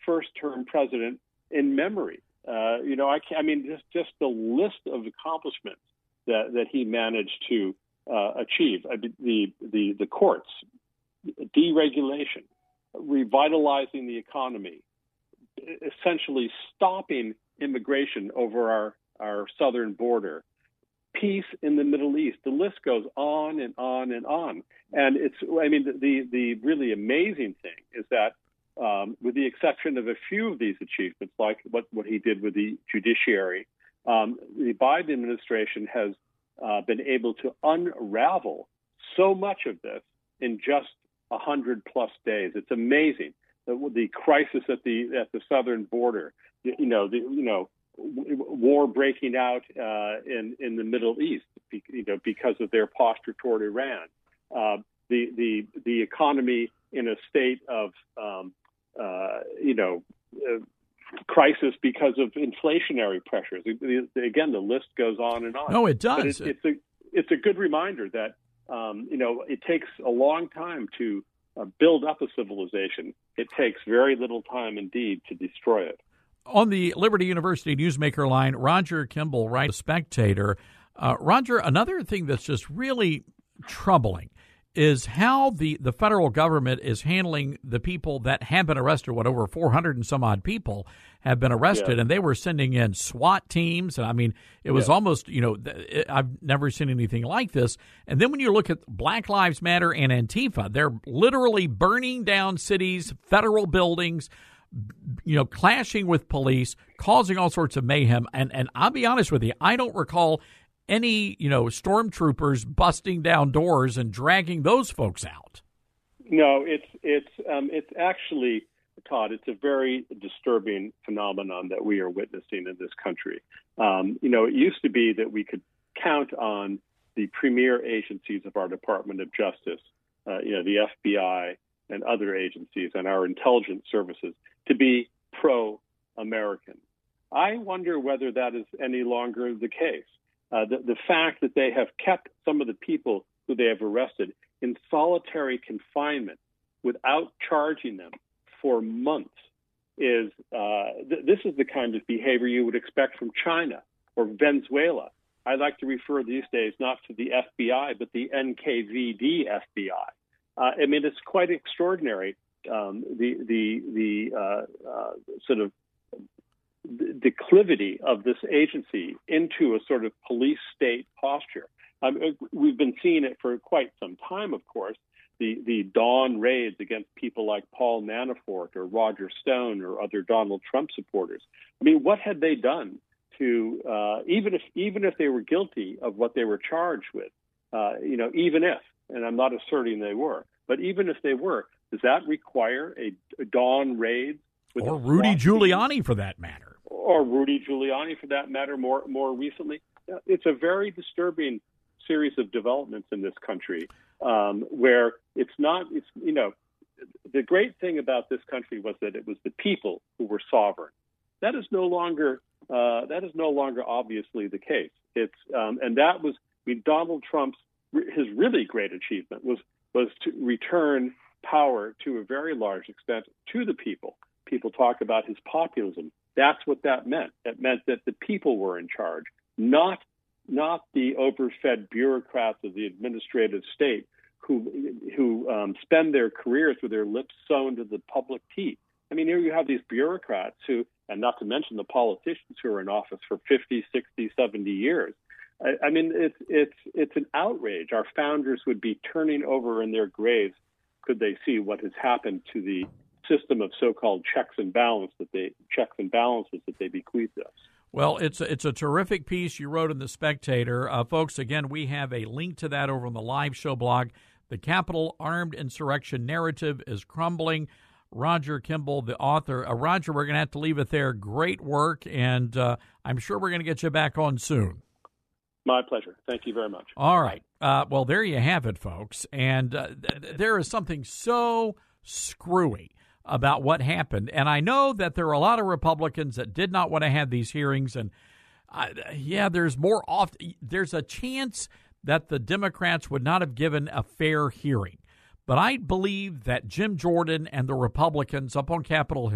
first-term president in memory. Uh, you know, I, can't, I mean, just just the list of accomplishments that, that he managed to uh, achieve. I mean, the the the courts, deregulation, revitalizing the economy, essentially stopping immigration over our, our southern border, peace in the Middle East. The list goes on and on and on. And it's, I mean, the, the really amazing thing is that um, with the exception of a few of these achievements, like what, what he did with the judiciary, um, the Biden administration has uh, been able to unravel so much of this in just one hundred plus days. It's amazing. The, the crisis at the at the southern border, you, you know, the, you know, war breaking out uh, in in the Middle East, you know, because of their posture toward Iran. Uh, the the the economy in a state of um, uh, you know uh, crisis because of inflationary pressures. Again, the list goes on and on. No, it does. But it, it's a it's a good reminder that um, you know it takes a long time to uh, build up a civilization. It takes very little time indeed to destroy it. On the Liberty University Newsmaker line, Roger Kimball writes, Spectator. Uh, Roger, another thing that's just really troubling is how the, the federal government is handling the people that have been arrested. What, over four hundred and some odd people have been arrested, yeah. and they were sending in SWAT teams. And I mean, it was yeah. almost, you know, I've never seen anything like this. And then when you look at Black Lives Matter and Antifa, they're literally burning down cities, federal buildings, you know, clashing with police, causing all sorts of mayhem. And and I'll be honest with you, I don't recall any, you know, stormtroopers busting down doors and dragging those folks out. No, it's it's um, it's actually, Todd, it's a very disturbing phenomenon that we are witnessing in this country. Um, you know, it used to be that we could count on the premier agencies of our Department of Justice, uh, you know, the F B I and other agencies and our intelligence services to be pro-American. I wonder whether that is any longer the case. Uh, the, the fact that they have kept some of the people who they have arrested in solitary confinement without charging them for months is uh, th- this is the kind of behavior you would expect from China or Venezuela. I like to refer these days not to the F B I, but the N K V D F B I. Uh, I mean, it's quite extraordinary, um, the the the uh, uh, sort of declivity of this agency into a sort of police state posture. Um, we've been seeing it for quite some time, of course, the, the dawn raids against people like Paul Manafort or Roger Stone or other Donald Trump supporters. I mean, what had they done to, uh, even if even if they were guilty of what they were charged with, uh, you know, even if, and I'm not asserting they were, but even if they were, does that require a, a dawn raid? With or Rudy Giuliani, for that matter. Or Rudy Giuliani, for that matter, more more recently. It's a very disturbing series of developments in this country, um, where it's not, it's, you know, the great thing about this country was that it was the people who were sovereign. That is no longer, uh, that is no longer obviously the case. It's, um, and that was, I mean, Donald Trump's, his really great achievement was, was to return power to a very large extent to the people. People talk about his populism. That's what that meant. It meant that the people were in charge, not not the overfed bureaucrats of the administrative state who who um, spend their careers with their lips sewn to the public teeth. I mean, here you have these bureaucrats who, and not to mention the politicians who are in office for fifty, sixty, seventy years. I, I mean, it's it's it's an outrage. Our founders would be turning over in their graves could they see what has happened to the system of so-called checks and balance that they checks and balances that they bequeathed us. Well, it's a, it's a terrific piece you wrote in The Spectator. Uh, folks, again, we have a link to that over on the live show blog. The Capitol Armed Insurrection Narrative is Crumbling. Roger Kimball, the author. Uh, Roger, we're going to have to leave it there. Great work, and uh, I'm sure we're going to get you back on soon. My pleasure. Thank you very much. All right. Uh, well, there you have it, folks. And uh, th- there is something so screwy about what happened. And I know that there are a lot of Republicans that did not want to have these hearings. And uh, yeah, there's more oft. There's a chance that the Democrats would not have given a fair hearing. But I believe that Jim Jordan and the Republicans up on Capitol Hill,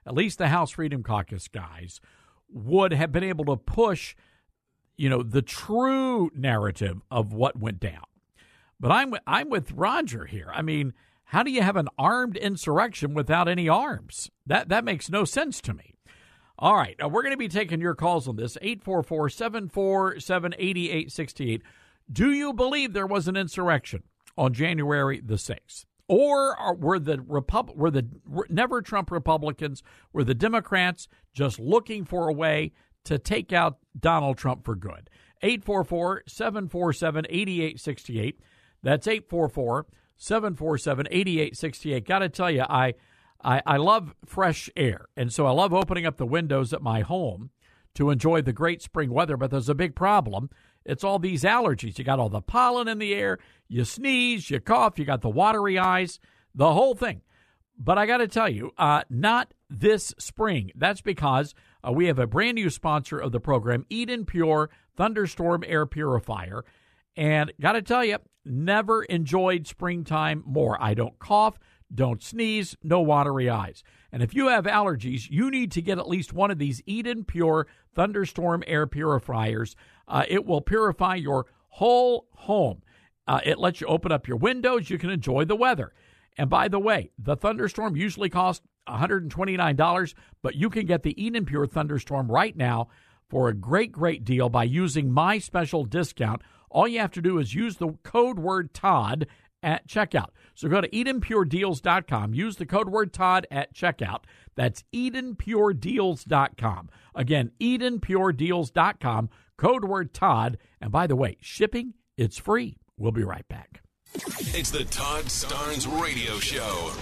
at least the House Freedom Caucus guys, would have been able to push, you know, the true narrative of what went down. But I'm I'm with Roger here. I mean, how do you have an armed insurrection without any arms? That that makes no sense to me. All right, uh, we're going to be taking your calls on this, eight four four, seven four seven, eight eight six eight. Do you believe there was an insurrection on January the sixth? Or are, were the Repub- were the never Trump Republicans, were the Democrats just looking for a way to take out Donald Trump for good? eight four four, seven four seven, eight eight six eight. That's eight four four, seven four seven, eight eight six eight. Got to tell you, I, I I love fresh air, and so I love opening up the windows at my home to enjoy the great spring weather, but there's a big problem. It's all these allergies. You got all the pollen in the air, you sneeze, you cough, you got the watery eyes, the whole thing. But I got to tell you, uh, not this spring. That's because uh, we have a brand new sponsor of the program, Eden Pure Thunderstorm Air Purifier. And got to tell you, never enjoyed springtime more. I don't cough, don't sneeze, no watery eyes. And if you have allergies, you need to get at least one of these Eden Pure Thunderstorm Air Purifiers. Uh, it will purify your whole home. Uh, it lets you open up your windows. You can enjoy the weather. And by the way, the Thunderstorm usually costs one hundred twenty-nine dollars, but you can get the Eden Pure Thunderstorm right now for a great, great deal by using my special discount. All you have to do is use the code word Todd at checkout. So go to Eden Pure Deals dot com. Use the code word Todd at checkout. That's Eden Pure Deals dot com. Again, Eden Pure Deals dot com. Code word Todd. And by the way, shipping, it's free. We'll be right back. It's the Todd Starnes Radio Show.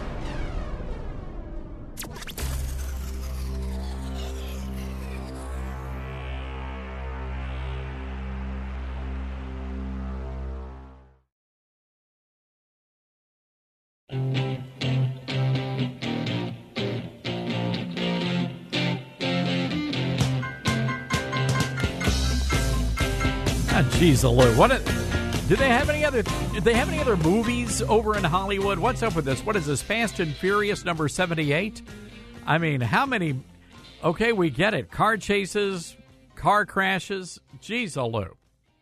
Jeez, Lou, what? A, do they have any other? Do they have any other movies over in Hollywood? What's up with this? What is this? Fast and Furious number seventy-eight? I mean, how many? Okay, we get it. Car chases, car crashes. Jeez, Lou.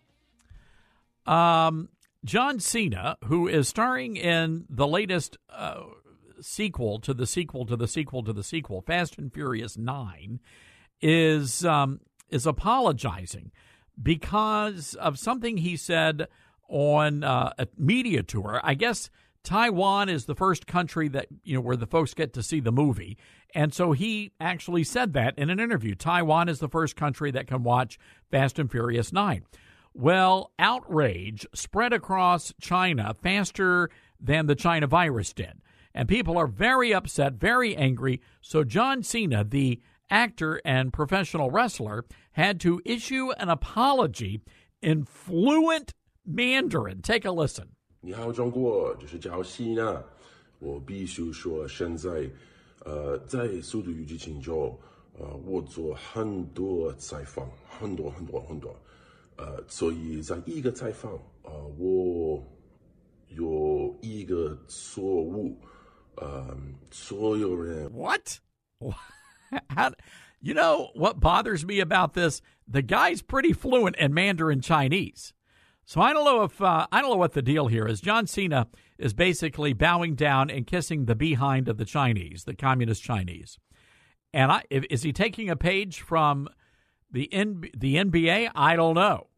Um, John Cena, who is starring in the latest uh, sequel to the sequel to the sequel to the sequel, Fast and Furious nine, is um, is apologizing because of something he said on uh, a media tour. I guess Taiwan is the first country that, you know, where the folks get to see the movie. And so he actually said that in an interview. Taiwan is the first country that can watch Fast and Furious nine. Well, outrage spread across China faster than the China virus did. And people are very upset, very angry. So John Cena, the actor and professional wrestler, had to issue an apology in fluent Mandarin. Take a listen. 你好，中国，就是叫西娜。我必须说，现在，呃，在速度与激情中，呃，我做很多采访，很多很多很多，呃，所以在一个采访，呃，我有一个错误，呃，所有人 What? How, you know what bothers me about this? The guy's pretty fluent in Mandarin Chinese. So I don't know if uh, I don't know what the deal here is. John Cena is basically bowing down and kissing the behind of the Chinese, the communist Chinese. And I, is he taking a page from the N, the N B A? I don't know.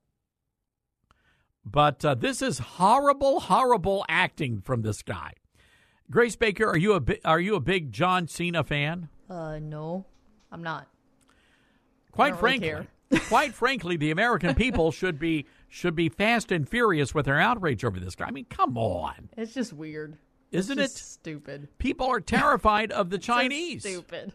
But uh, this is horrible, horrible acting from this guy. Grace Baker, are you a are you a big John Cena fan? Uh, no, I'm not. Quite don't really frankly, care. quite frankly, the American people should be should be fast and furious with their outrage over this guy. I mean, come on. It's just weird. Isn't it's it? Just stupid. People are terrified of the Chinese. It's stupid.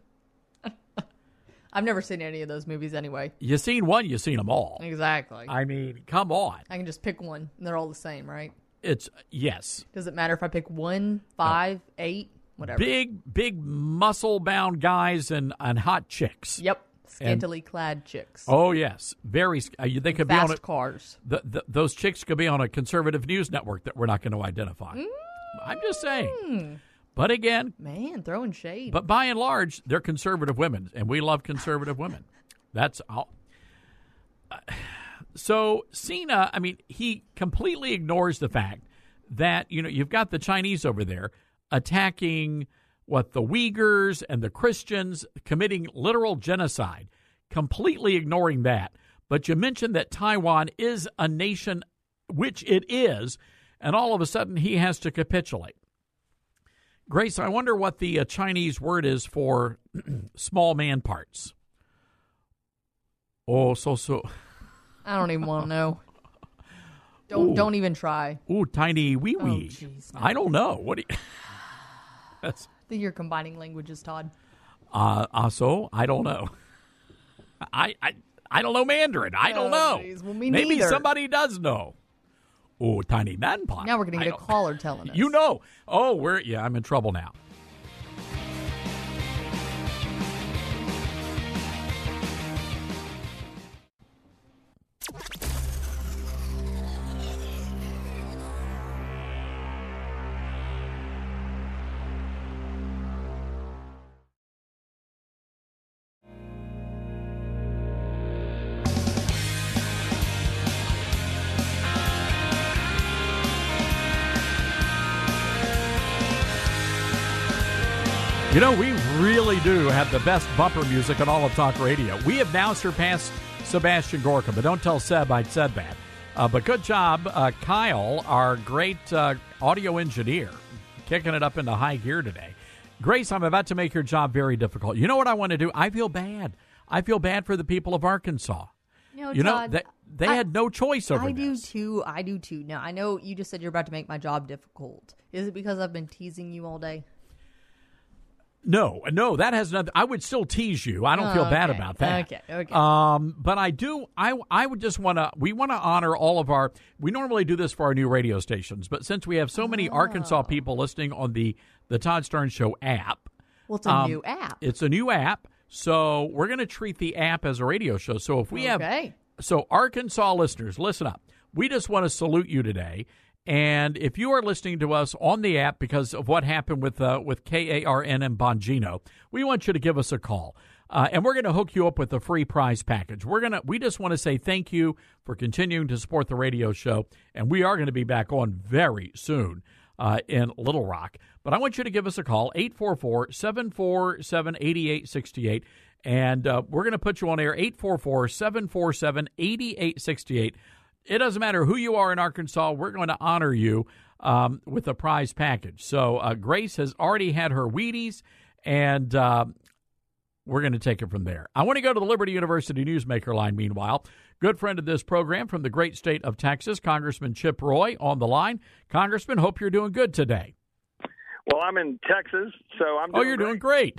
I've never seen any of those movies anyway. You seen one, you seen them all. Exactly. I mean, come on. I can just pick one, and they're all the same, right? It's yes. Does it matter if I pick one, five, no. eight, whatever? Big, big muscle-bound guys and, and hot chicks. Yep. Scantily and, clad chicks. Oh, yes. Very. Uh, they could Fast be on a, cars. The, the, those chicks could be on a conservative news network that we're not going to identify. Mm. I'm just saying. But again, man, throwing shade. But by and large, they're conservative women, and we love conservative women. That's all. Uh, so Sina, I mean, he completely ignores the fact that, you know, you've got the Chinese over there attacking what the Uyghurs and the Christians, committing literal genocide, completely ignoring that. But you mentioned that Taiwan is a nation, which it is, and all of a sudden he has to capitulate. Grace, I wonder what the uh, Chinese word is for small man parts. Oh, so so. I don't even want to know. Don't Ooh. don't even try. Ooh, tiny wee wee. Oh, geez, no. I don't know. What do you? That's. I think you're combining languages, Todd. Uh, also, I don't know. I I I don't know Mandarin. I don't oh, know. Geez. Well, me Maybe neither. somebody does know. Oh, tiny man pot. Now we're going to get a caller telling us. You know. Oh, we're yeah. I'm in trouble now. You know, we really do have the best bumper music in all of talk radio. We have now surpassed Sebastian Gorka, but don't tell Seb I said that. Uh, but good job, uh, Kyle, our great uh, audio engineer, kicking it up into high gear today. Grace, I'm about to make your job very difficult. You know what I want to do? I feel bad. I feel bad for the people of Arkansas. No, you Todd, know, they, they I, had no choice over I this. do too. I do too. Now, I know you just said you're about to make my job difficult. Is it because I've been teasing you all day? No, no, that has nothing. I would still tease you. I don't oh, feel bad okay. about that. Okay, okay. Um, but I do. I I would just want to. We want to honor all of our. We normally do this for our new radio stations, but since we have so many oh. Arkansas people listening on the the Todd Stern Show app, well, it's a um, new app. It's a new app, so we're going to treat the app as a radio show. So if we okay. have, so Arkansas listeners, listen up. We just want to salute you today. And if you are listening to us on the app because of what happened with uh, with K A R N and Bongino, we want you to give us a call. Uh, and we're going to hook you up with a free prize package. We're gonna we just want to say thank you for continuing to support the radio show. And we are going to be back on very soon uh, in Little Rock. But I want you to give us a call, eight four four, seven four seven, eight eight six eight. And uh, we're going to put you on air, eight four four, seven four seven, eight eight six eight. It doesn't matter who you are in Arkansas. We're going to honor you um, with a prize package. So uh, Grace has already had her Wheaties, and uh, we're going to take it from there. I want to go to the Liberty University Newsmaker line, meanwhile. Good friend of this program from the great state of Texas, Congressman Chip Roy, on the line. Congressman, hope you're doing good today. Well, I'm in Texas, so I'm doing Oh, you're great. doing great.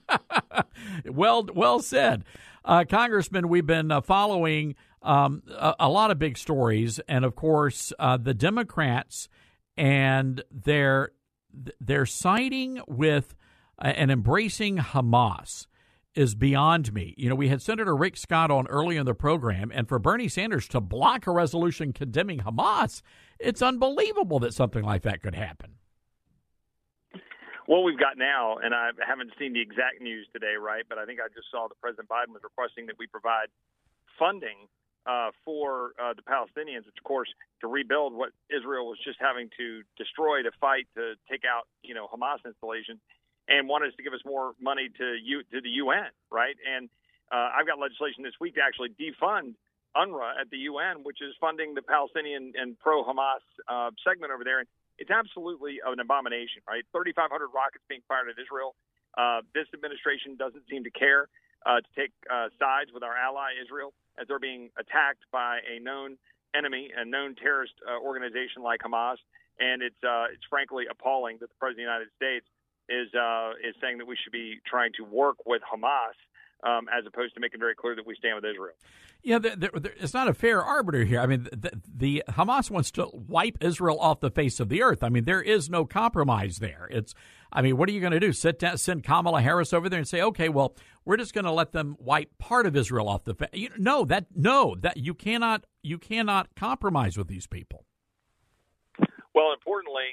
well, well said. Uh, Congressman, we've been uh, following um, a, a lot of big stories, and of course, uh, the Democrats and their their siding with uh, and embracing Hamas is beyond me. You know, we had Senator Rick Scott on early in the program, and for Bernie Sanders to block a resolution condemning Hamas, it's unbelievable that something like that could happen. What we've got now, and I haven't seen the exact news today, right, but I think I just saw that President Biden was requesting that we provide funding uh, for uh, the Palestinians, which, of course, to rebuild what Israel was just having to destroy to fight to take out, you know, Hamas installations, and wanted us to give us more money to U, to the U N, right? And uh, I've got legislation this week to actually defund UNRWA at the U N, which is funding the Palestinian and pro-Hamas uh, segment over there. And it's absolutely an abomination, right? thirty-five hundred rockets being fired at Israel. Uh, this administration doesn't seem to care uh, to take uh, sides with our ally Israel as they're being attacked by a known enemy, a known terrorist uh, organization like Hamas. And it's uh, it's frankly appalling that the President of the United States is uh, is saying that we should be trying to work with Hamas um, as opposed to making very clear that we stand with Israel. Yeah, the, the, the, it's not a fair arbiter here. I mean, the, the Hamas wants to wipe Israel off the face of the earth. I mean, there is no compromise there. It's, I mean, what are you going to do? Sit down, send Kamala Harris over there and say, okay, well, we're just going to let them wipe part of Israel off the face? You, no, that no, that you cannot, you cannot compromise with these people. Well, importantly,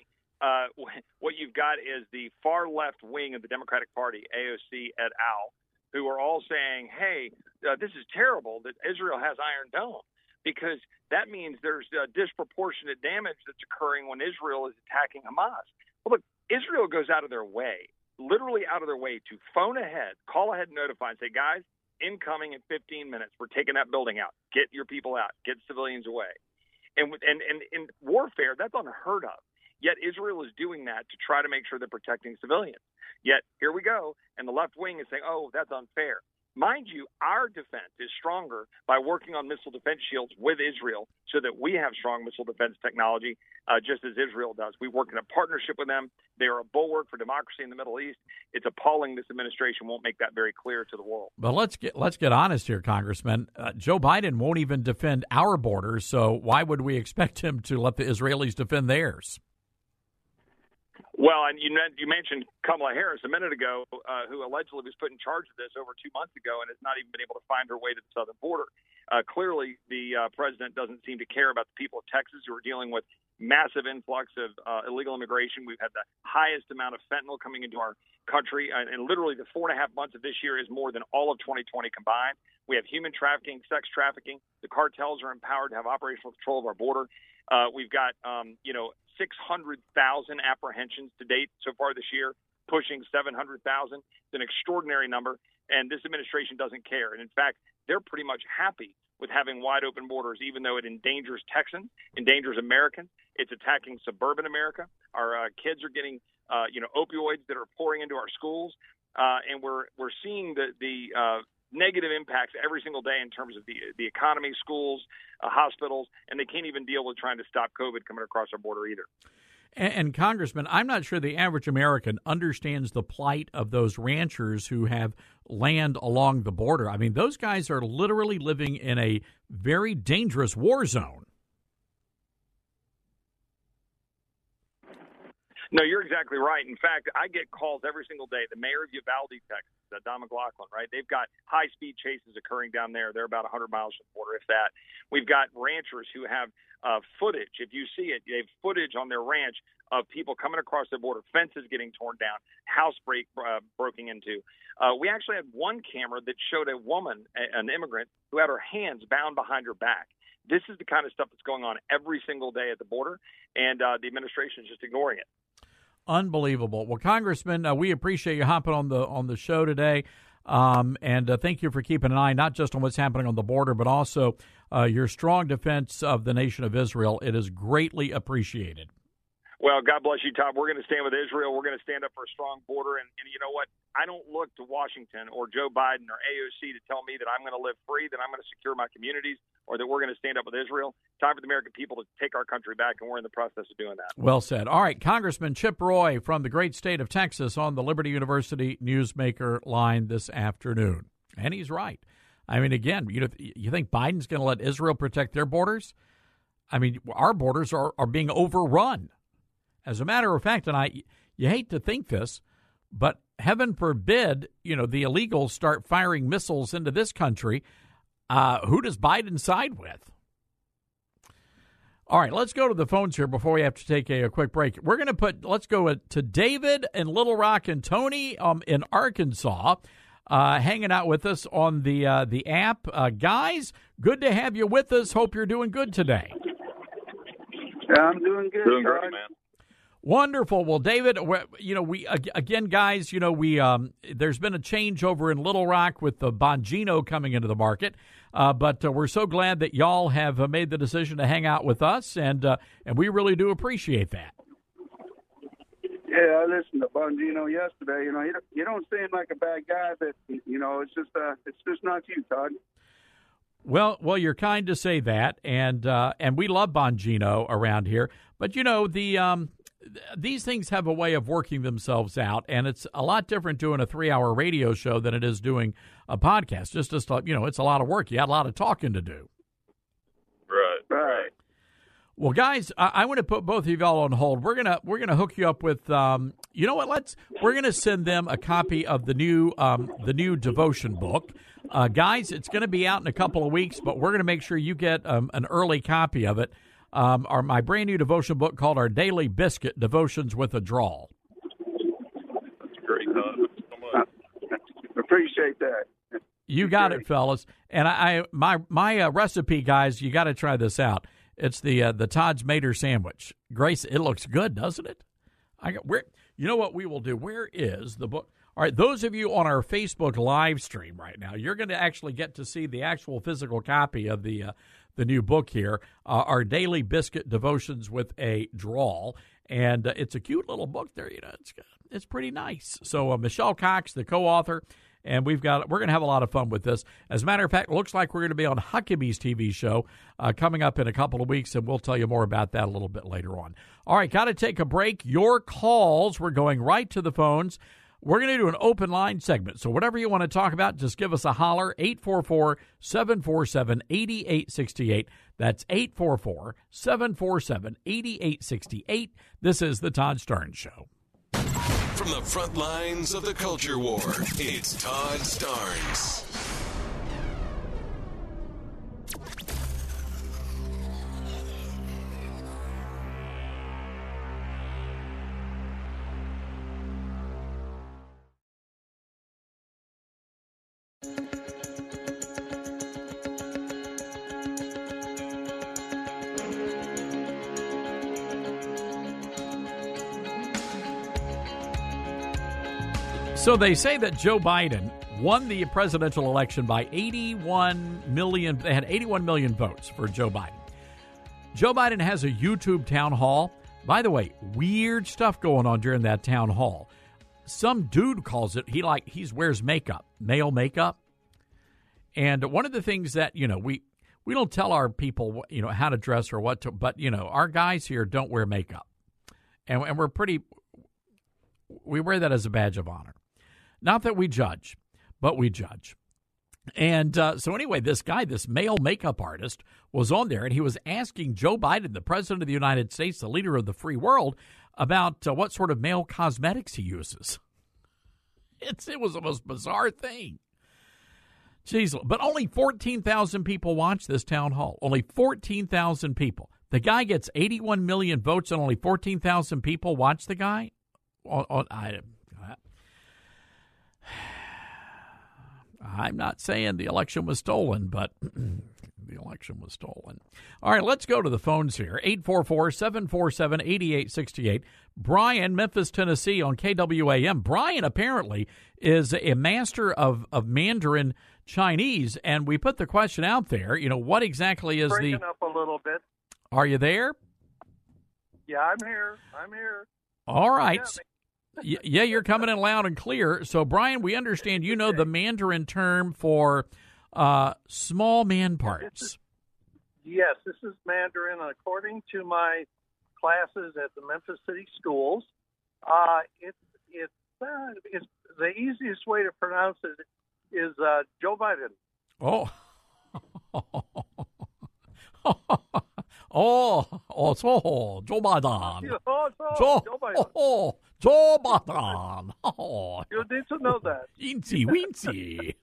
uh, what you've got is the far left wing of the Democratic Party, A O C et al., who are all saying, hey, uh, this is terrible that Israel has Iron Dome, because that means there's uh, disproportionate damage that's occurring when Israel is attacking Hamas. Well, look, Israel goes out of their way, literally out of their way, to phone ahead, call ahead and notify and say, guys, incoming in fifteen minutes. We're taking that building out. Get your people out. Get civilians away. And and and in warfare, that's unheard of. Yet Israel is doing that to try to make sure they're protecting civilians. Yet here we go, and the left wing is saying, oh, that's unfair. Mind you, our defense is stronger by working on missile defense shields with Israel so that we have strong missile defense technology, uh, just as Israel does. We work in a partnership with them. They are a bulwark for democracy in the Middle East. It's appalling this administration won't make that very clear to the world. But let's get let's get honest here, Congressman. Uh, Joe Biden won't even defend our borders, so why would we expect him to let the Israelis defend theirs? Well, and you you mentioned Kamala Harris a minute ago, uh, who allegedly was put in charge of this over two months ago and has not even been able to find her way to the southern border. Uh, clearly, the uh, president doesn't seem to care about the people of Texas who are dealing with massive influx of uh, illegal immigration. We've had the highest amount of fentanyl coming into our country, and, and literally the four and a half months of this year is more than all of twenty twenty combined. We have human trafficking, sex trafficking. The cartels are empowered to have operational control of our border. Uh, we've got, um, you know, six hundred thousand apprehensions to date so far this year, pushing seven hundred thousand. It's an extraordinary number, and this administration doesn't care. And in fact, they're pretty much happy with having wide open borders, even though it endangers Texans, endangers Americans. It's attacking suburban America. Our uh, kids are getting, uh, you know, opioids that are pouring into our schools, uh, and we're we're seeing the the uh, negative impacts every single day in terms of the the economy, schools, uh, hospitals, and they can't even deal with trying to stop COVID coming across our border either. And, and Congressman, I'm not sure the average American understands the plight of those ranchers who have land along the border. I mean, those guys are literally living in a very dangerous war zone. No, you're exactly right. In fact, I get calls every single day. The mayor of Uvalde, Texas, uh, Don McLaughlin, right? They've got high-speed chases occurring down there. They're about one hundred miles from the border, if that. We've got ranchers who have uh, footage. If you see it, they have footage on their ranch of people coming across the border, fences getting torn down, house break uh, broken into. Uh, we actually had one camera that showed a woman, a, an immigrant, who had her hands bound behind her back. This is the kind of stuff that's going on every single day at the border, and uh, the administration is just ignoring it. Unbelievable. Well, Congressman, uh, we appreciate you hopping on the on the show today, um, and uh, thank you for keeping an eye not just on what's happening on the border, but also uh, your strong defense of the nation of Israel. It is greatly appreciated. Well, God bless you, Todd. We're going to stand with Israel. We're going to stand up for a strong border. And, and you know what? I don't look to Washington or Joe Biden or A O C to tell me that I'm going to live free, that I'm going to secure my communities, or that we're going to stand up with Israel. It's time for the American people to take our country back, and we're in the process of doing that. Well said. All right, Congressman Chip Roy from the great state of Texas on the Liberty University Newsmaker line this afternoon. And he's right. I mean, again, you know, you think Biden's going to let Israel protect their borders? I mean, our borders are, are being overrun. As a matter of fact, and I, you hate to think this, but heaven forbid, you know, the illegals start firing missiles into this country. Uh, who does Biden side with? All right, let's go to the phones here before we have to take a, a quick break. We're going to put, let's go to David in Little Rock and Tony um, in Arkansas, uh, hanging out with us on the uh, the app. Uh, guys, good to have you with us. Hope you're doing good today. I'm doing good. Doing great, man. Wonderful. Well, David, you know, we again, guys, you know, we um, there's been a change over in Little Rock with the Bongino coming into the market, uh, but uh, we're so glad that y'all have uh, made the decision to hang out with us, and uh, and we really do appreciate that. Yeah, I listened to Bongino yesterday. You know, you don't, you don't seem like a bad guy, but you know, it's just uh, it's just not you, Todd. Well, well, you're kind to say that, and uh, and we love Bongino around here, but you know the. Um, These things have a way of working themselves out, and it's a lot different doing a three-hour radio show than it is doing a podcast. Just, just you know, it's a lot of work. You had a lot of talking to do. Right, right. Well, guys, I, I want to put both of y'all on hold. We're gonna we're gonna hook you up with, um, you know what? Let's we're gonna send them a copy of the new um, the new devotion book, uh, guys. It's gonna be out in a couple of weeks, but we're gonna make sure you get um, an early copy of it. um, our my brand new devotion book called Our Daily Biscuit, Devotions with a Drawl. That's great. Uh, so much. Appreciate that. You got it, fellas. And I, I my my uh, recipe, guys, you got to try this out. It's the uh, the Todd's Mater sandwich. Grace, it looks good, doesn't it? I got where. You know what we will do? Where is the book? All right, those of you on our Facebook live stream right now, you're going to actually get to see the actual physical copy of the uh, the new book here, uh, Our Daily Biscuit Devotions with a Drawl. And uh, it's a cute little book there. You know, it's it's pretty nice. So uh, Michelle Cox, the co-author. And we've got we're going to have a lot of fun with this. As a matter of fact, it looks like we're going to be on Huckabee's T V show uh, coming up in a couple of weeks, and we'll tell you more about that a little bit later on. All right, got to take a break. Your calls, we're going right to the phones. We're going to do an open line segment. So whatever you want to talk about, just give us a holler, eight four four, seven four seven, eight eight six eight. That's eight four four, seven four seven, eight eight six eight. This is The Todd Starnes Show. From the front lines of the culture war, it's Todd Starnes. So they say that Joe Biden won the presidential election by eighty-one million. They had eighty-one million votes for Joe Biden. Joe Biden has a YouTube town hall. By the way, weird stuff going on during that town hall. Some dude calls it, he like, he wears makeup, male makeup. And one of the things that, you know, we, we don't tell our people, you know, how to dress or what to, but, you know, our guys here don't wear makeup. And, and we're pretty, we wear that as a badge of honor. Not that we judge, but we judge. And uh, so anyway, this guy, this male makeup artist, was on there, and he was asking Joe Biden, the president of the United States, the leader of the free world, about uh, what sort of male cosmetics he uses. It's It was the most bizarre thing. Jeez, but only fourteen thousand people watched this town hall. Only fourteen thousand people. The guy gets eighty-one million votes, and only fourteen thousand people watch the guy? On, on, I, I'm not saying the election was stolen, but the election was stolen. All right, let's go to the phones here. eight four four, seven four seven, eight eight six eight. Brian, Memphis, Tennessee on K W A M. Brian apparently is a master of, of Mandarin Chinese, and we put the question out there, you know, what exactly is Breaking the... up a little bit. Are you there? Yeah, I'm here. I'm here. All right. Yeah, yeah, you're coming in loud and clear. So, Brian, we understand you know the Mandarin term for uh, small man parts. This is, yes, this is Mandarin. According to my classes at the Memphis City Schools, uh, it's it's, uh, it's the easiest way to pronounce it is uh, Joe Biden. Oh. Oh, oh, so Joe Biden. Oh, so, Joe, Joe Biden. Oh, Joe Biden. Oh, you need to know that. Incy Wincy.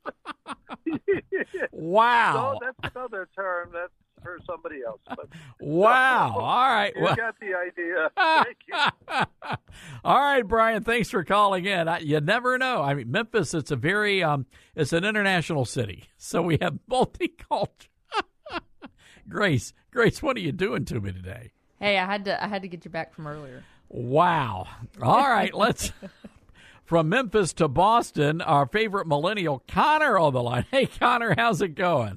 Wow. No, that's another term. That's for somebody else. But, wow. No, all right. You well, got the idea. Thank you. All right, Brian. Thanks for calling in. I, you never know. I mean, Memphis. It's a very, um, it's an international city, so we have multicultural. Grace, Grace, what are you doing to me today? Hey, I had to I had to get you back from earlier. Wow. All right, let's from Memphis to Boston, our favorite millennial, Connor, on the line. Hey, Connor, how's it going?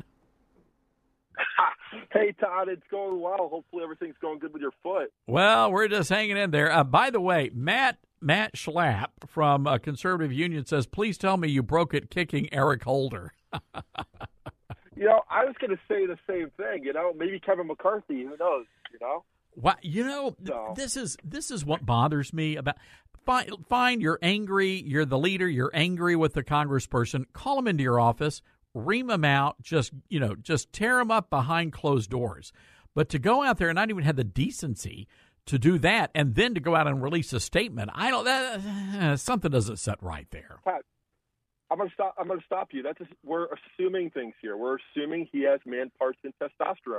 Hey, Todd, it's going well. Hopefully everything's going good with your foot. Well, we're just hanging in there. Uh, by the way, Matt Matt Schlapp from uh, Conservative Union says, please tell me you broke it kicking Eric Holder. You know, I was going to say the same thing. You know, maybe Kevin McCarthy. Who knows? You know. Well, you know, so. this is this is what bothers me about. Fine, fine, you're angry. You're the leader. You're angry with the congressperson. Call him into your office, ream him out. Just you know, just tear him up behind closed doors. But to go out there and not even have the decency to do that, and then to go out and release a statement, I don't. That, uh, something doesn't set right there. Pat, I'm gonna stop. I'm gonna stop you. That's just, we're assuming things here. We're assuming he has man parts and testosterone.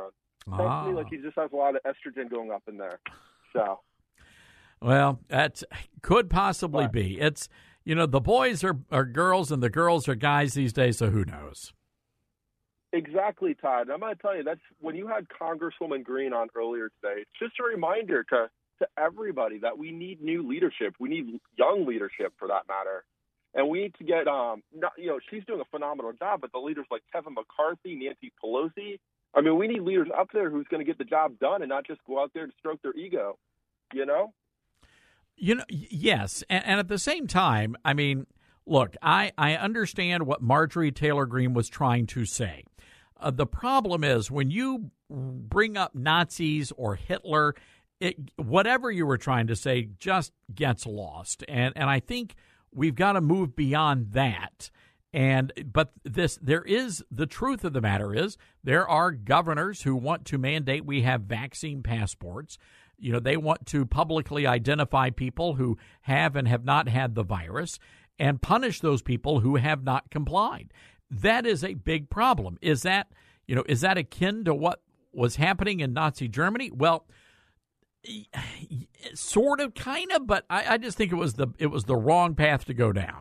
Sounds to me like he just has a lot of estrogen going up in there. So, well, that could possibly be. It's, you know, the boys are, are girls and the girls are guys these days, so who knows? Exactly, Todd. I'm going to tell you, that's when you had Congresswoman Green on earlier today, it's just a reminder to, to everybody that we need new leadership. We need young leadership, for that matter. And we need to get, um, not, you know, she's doing a phenomenal job, but the leaders like Kevin McCarthy, Nancy Pelosi, I mean, we need leaders up there who's going to get the job done and not just go out there to stroke their ego, you know? You know, yes. And, and at the same time, I mean, look, I, I understand what Marjorie Taylor Greene was trying to say. Uh, the problem is when you bring up Nazis or Hitler, it, whatever you were trying to say just gets lost. And, and I think we've got to move beyond that. And but this there is the truth of the matter is there are governors who want to mandate we have vaccine passports. You know, they want to publicly identify people who have and have not had the virus and punish those people who have not complied. That is a big problem. Is that, you know, is that akin to what was happening in Nazi Germany? Well, sort of, kind of, but I, I just think it was the it was the wrong path to go down.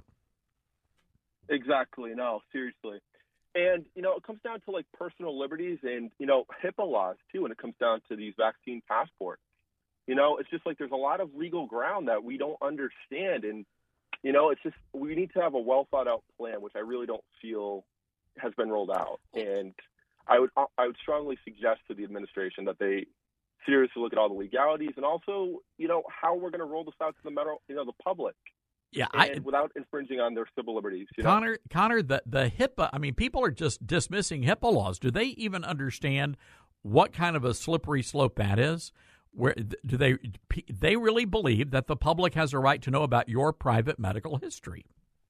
Exactly. No, seriously. And, you know, it comes down to, like, personal liberties and, you know, HIPAA laws, too, when it comes down to these vaccine passports. You know, it's just like there's a lot of legal ground that we don't understand. And, you know, it's just we need to have a well-thought-out plan, which I really don't feel has been rolled out. And I would I would strongly suggest to the administration that they seriously look at all the legalities and also, you know, how we're going to roll this out to the, metal, you know, the public. Yeah, and I, without infringing on their civil liberties. You Connor, know? Connor, the, the HIPAA, I mean, people are just dismissing HIPAA laws. Do they even understand what kind of a slippery slope that is? Where do they they really believe that the public has a right to know about your private medical history?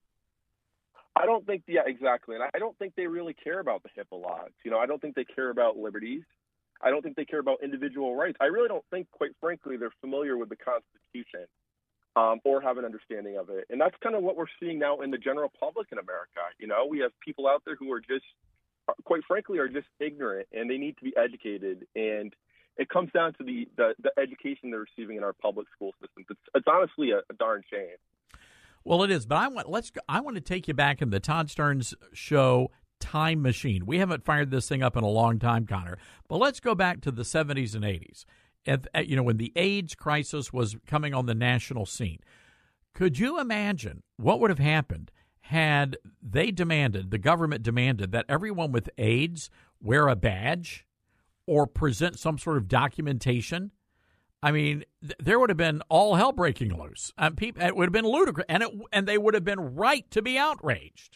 I don't think, yeah, exactly. And I don't think they really care about the HIPAA laws. You know, I don't think they care about liberties. I don't think they care about individual rights. I really don't think, quite frankly, they're familiar with the Constitution. Um, or have an understanding of it. And that's kind of what we're seeing now in the general public in America. You know, we have people out there who are just, quite frankly, are just ignorant, and they need to be educated. And it comes down to the, the, the education they're receiving in our public school systems. It's, it's honestly a, a darn shame. Well, it is. But I want let's. I want to take you back in the Todd Stearns Show time machine. We haven't fired this thing up in a long time, Connor. But let's go back to the seventies and eighties. At, at, you know, when the AIDS crisis was coming on the national scene, could you imagine what would have happened had they demanded, the government demanded, that everyone with AIDS wear a badge or present some sort of documentation? I mean, th- there would have been all hell breaking loose. Um, people, it would have been ludicrous, and it, and they would have been right to be outraged.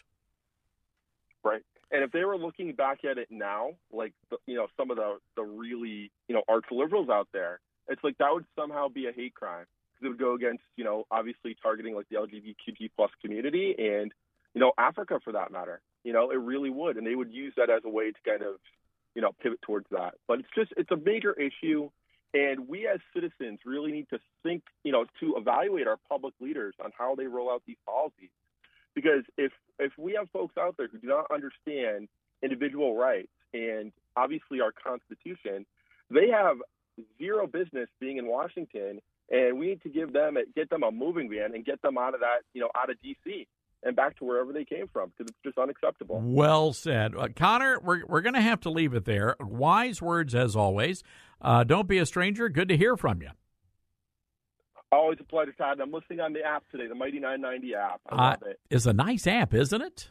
Right. And if they were looking back at it now, like, the, you know, some of the, the really, you know, arch liberals out there, it's like that would somehow be a hate crime because it would go against, you know, obviously targeting like the L G B T Q plus community and, you know, Africa for that matter. You know, it really would. And they would use that as a way to kind of, you know, pivot towards that. But it's just, it's a major issue. And we as citizens really need to think, you know, to evaluate our public leaders on how they roll out these policies. Because if if we have folks out there who do not understand individual rights and obviously our Constitution, they have zero business being in Washington, and we need to give them a, get them a moving van and get them out of that, you know, out of D C and back to wherever they came from because it's just unacceptable. Well said, uh, Connor. We're we're going to have to leave it there. Wise words as always. Uh, don't be a stranger. Good to hear from you. Always a pleasure, Todd. I'm listening on the app today, the Mighty nine ninety app. I love uh, it. It's a nice app, isn't it?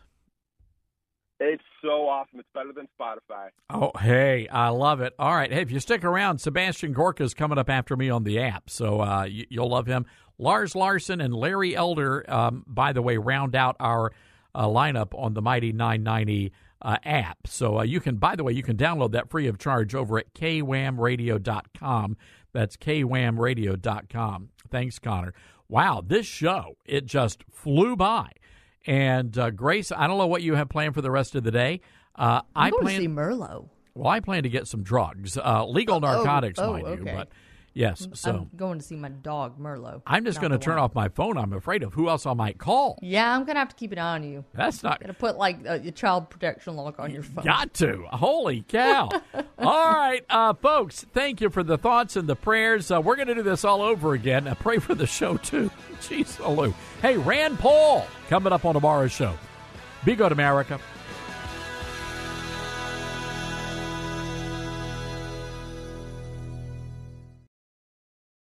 It's so awesome. It's better than Spotify. Oh, hey, I love it. All right. Hey, if you stick around, Sebastian Gorka is coming up after me on the app, so uh, you, you'll love him. Lars Larson and Larry Elder, um, by the way, round out our uh, lineup on the Mighty nine ninety uh, app. So uh, you can, by the way, you can download that free of charge over at K W A M radio dot com. That's K W A M radio dot com. Thanks, Connor. Wow, this show, it just flew by. And, uh, Grace, I don't know what you have planned for the rest of the day. Uh, I'm I going plan, to see Merlot. Well, I plan to get some drugs. Uh, legal narcotics, oh, oh, mind okay. you. But, Yes, so I'm going to see my dog, Merlot. I'm just not going to the turn one. off my phone. I'm afraid of who else I might call. Yeah, I'm going to have to keep it on you. That's not... Going to put, like, a, a child protection lock on your phone. Got to. Holy cow. All right, uh, folks, thank you for the thoughts and the prayers. Uh, we're going to do this all over again. Uh, pray for the show, too. Jeez, Lou. Hey, Rand Paul coming up on tomorrow's show. Be good, America.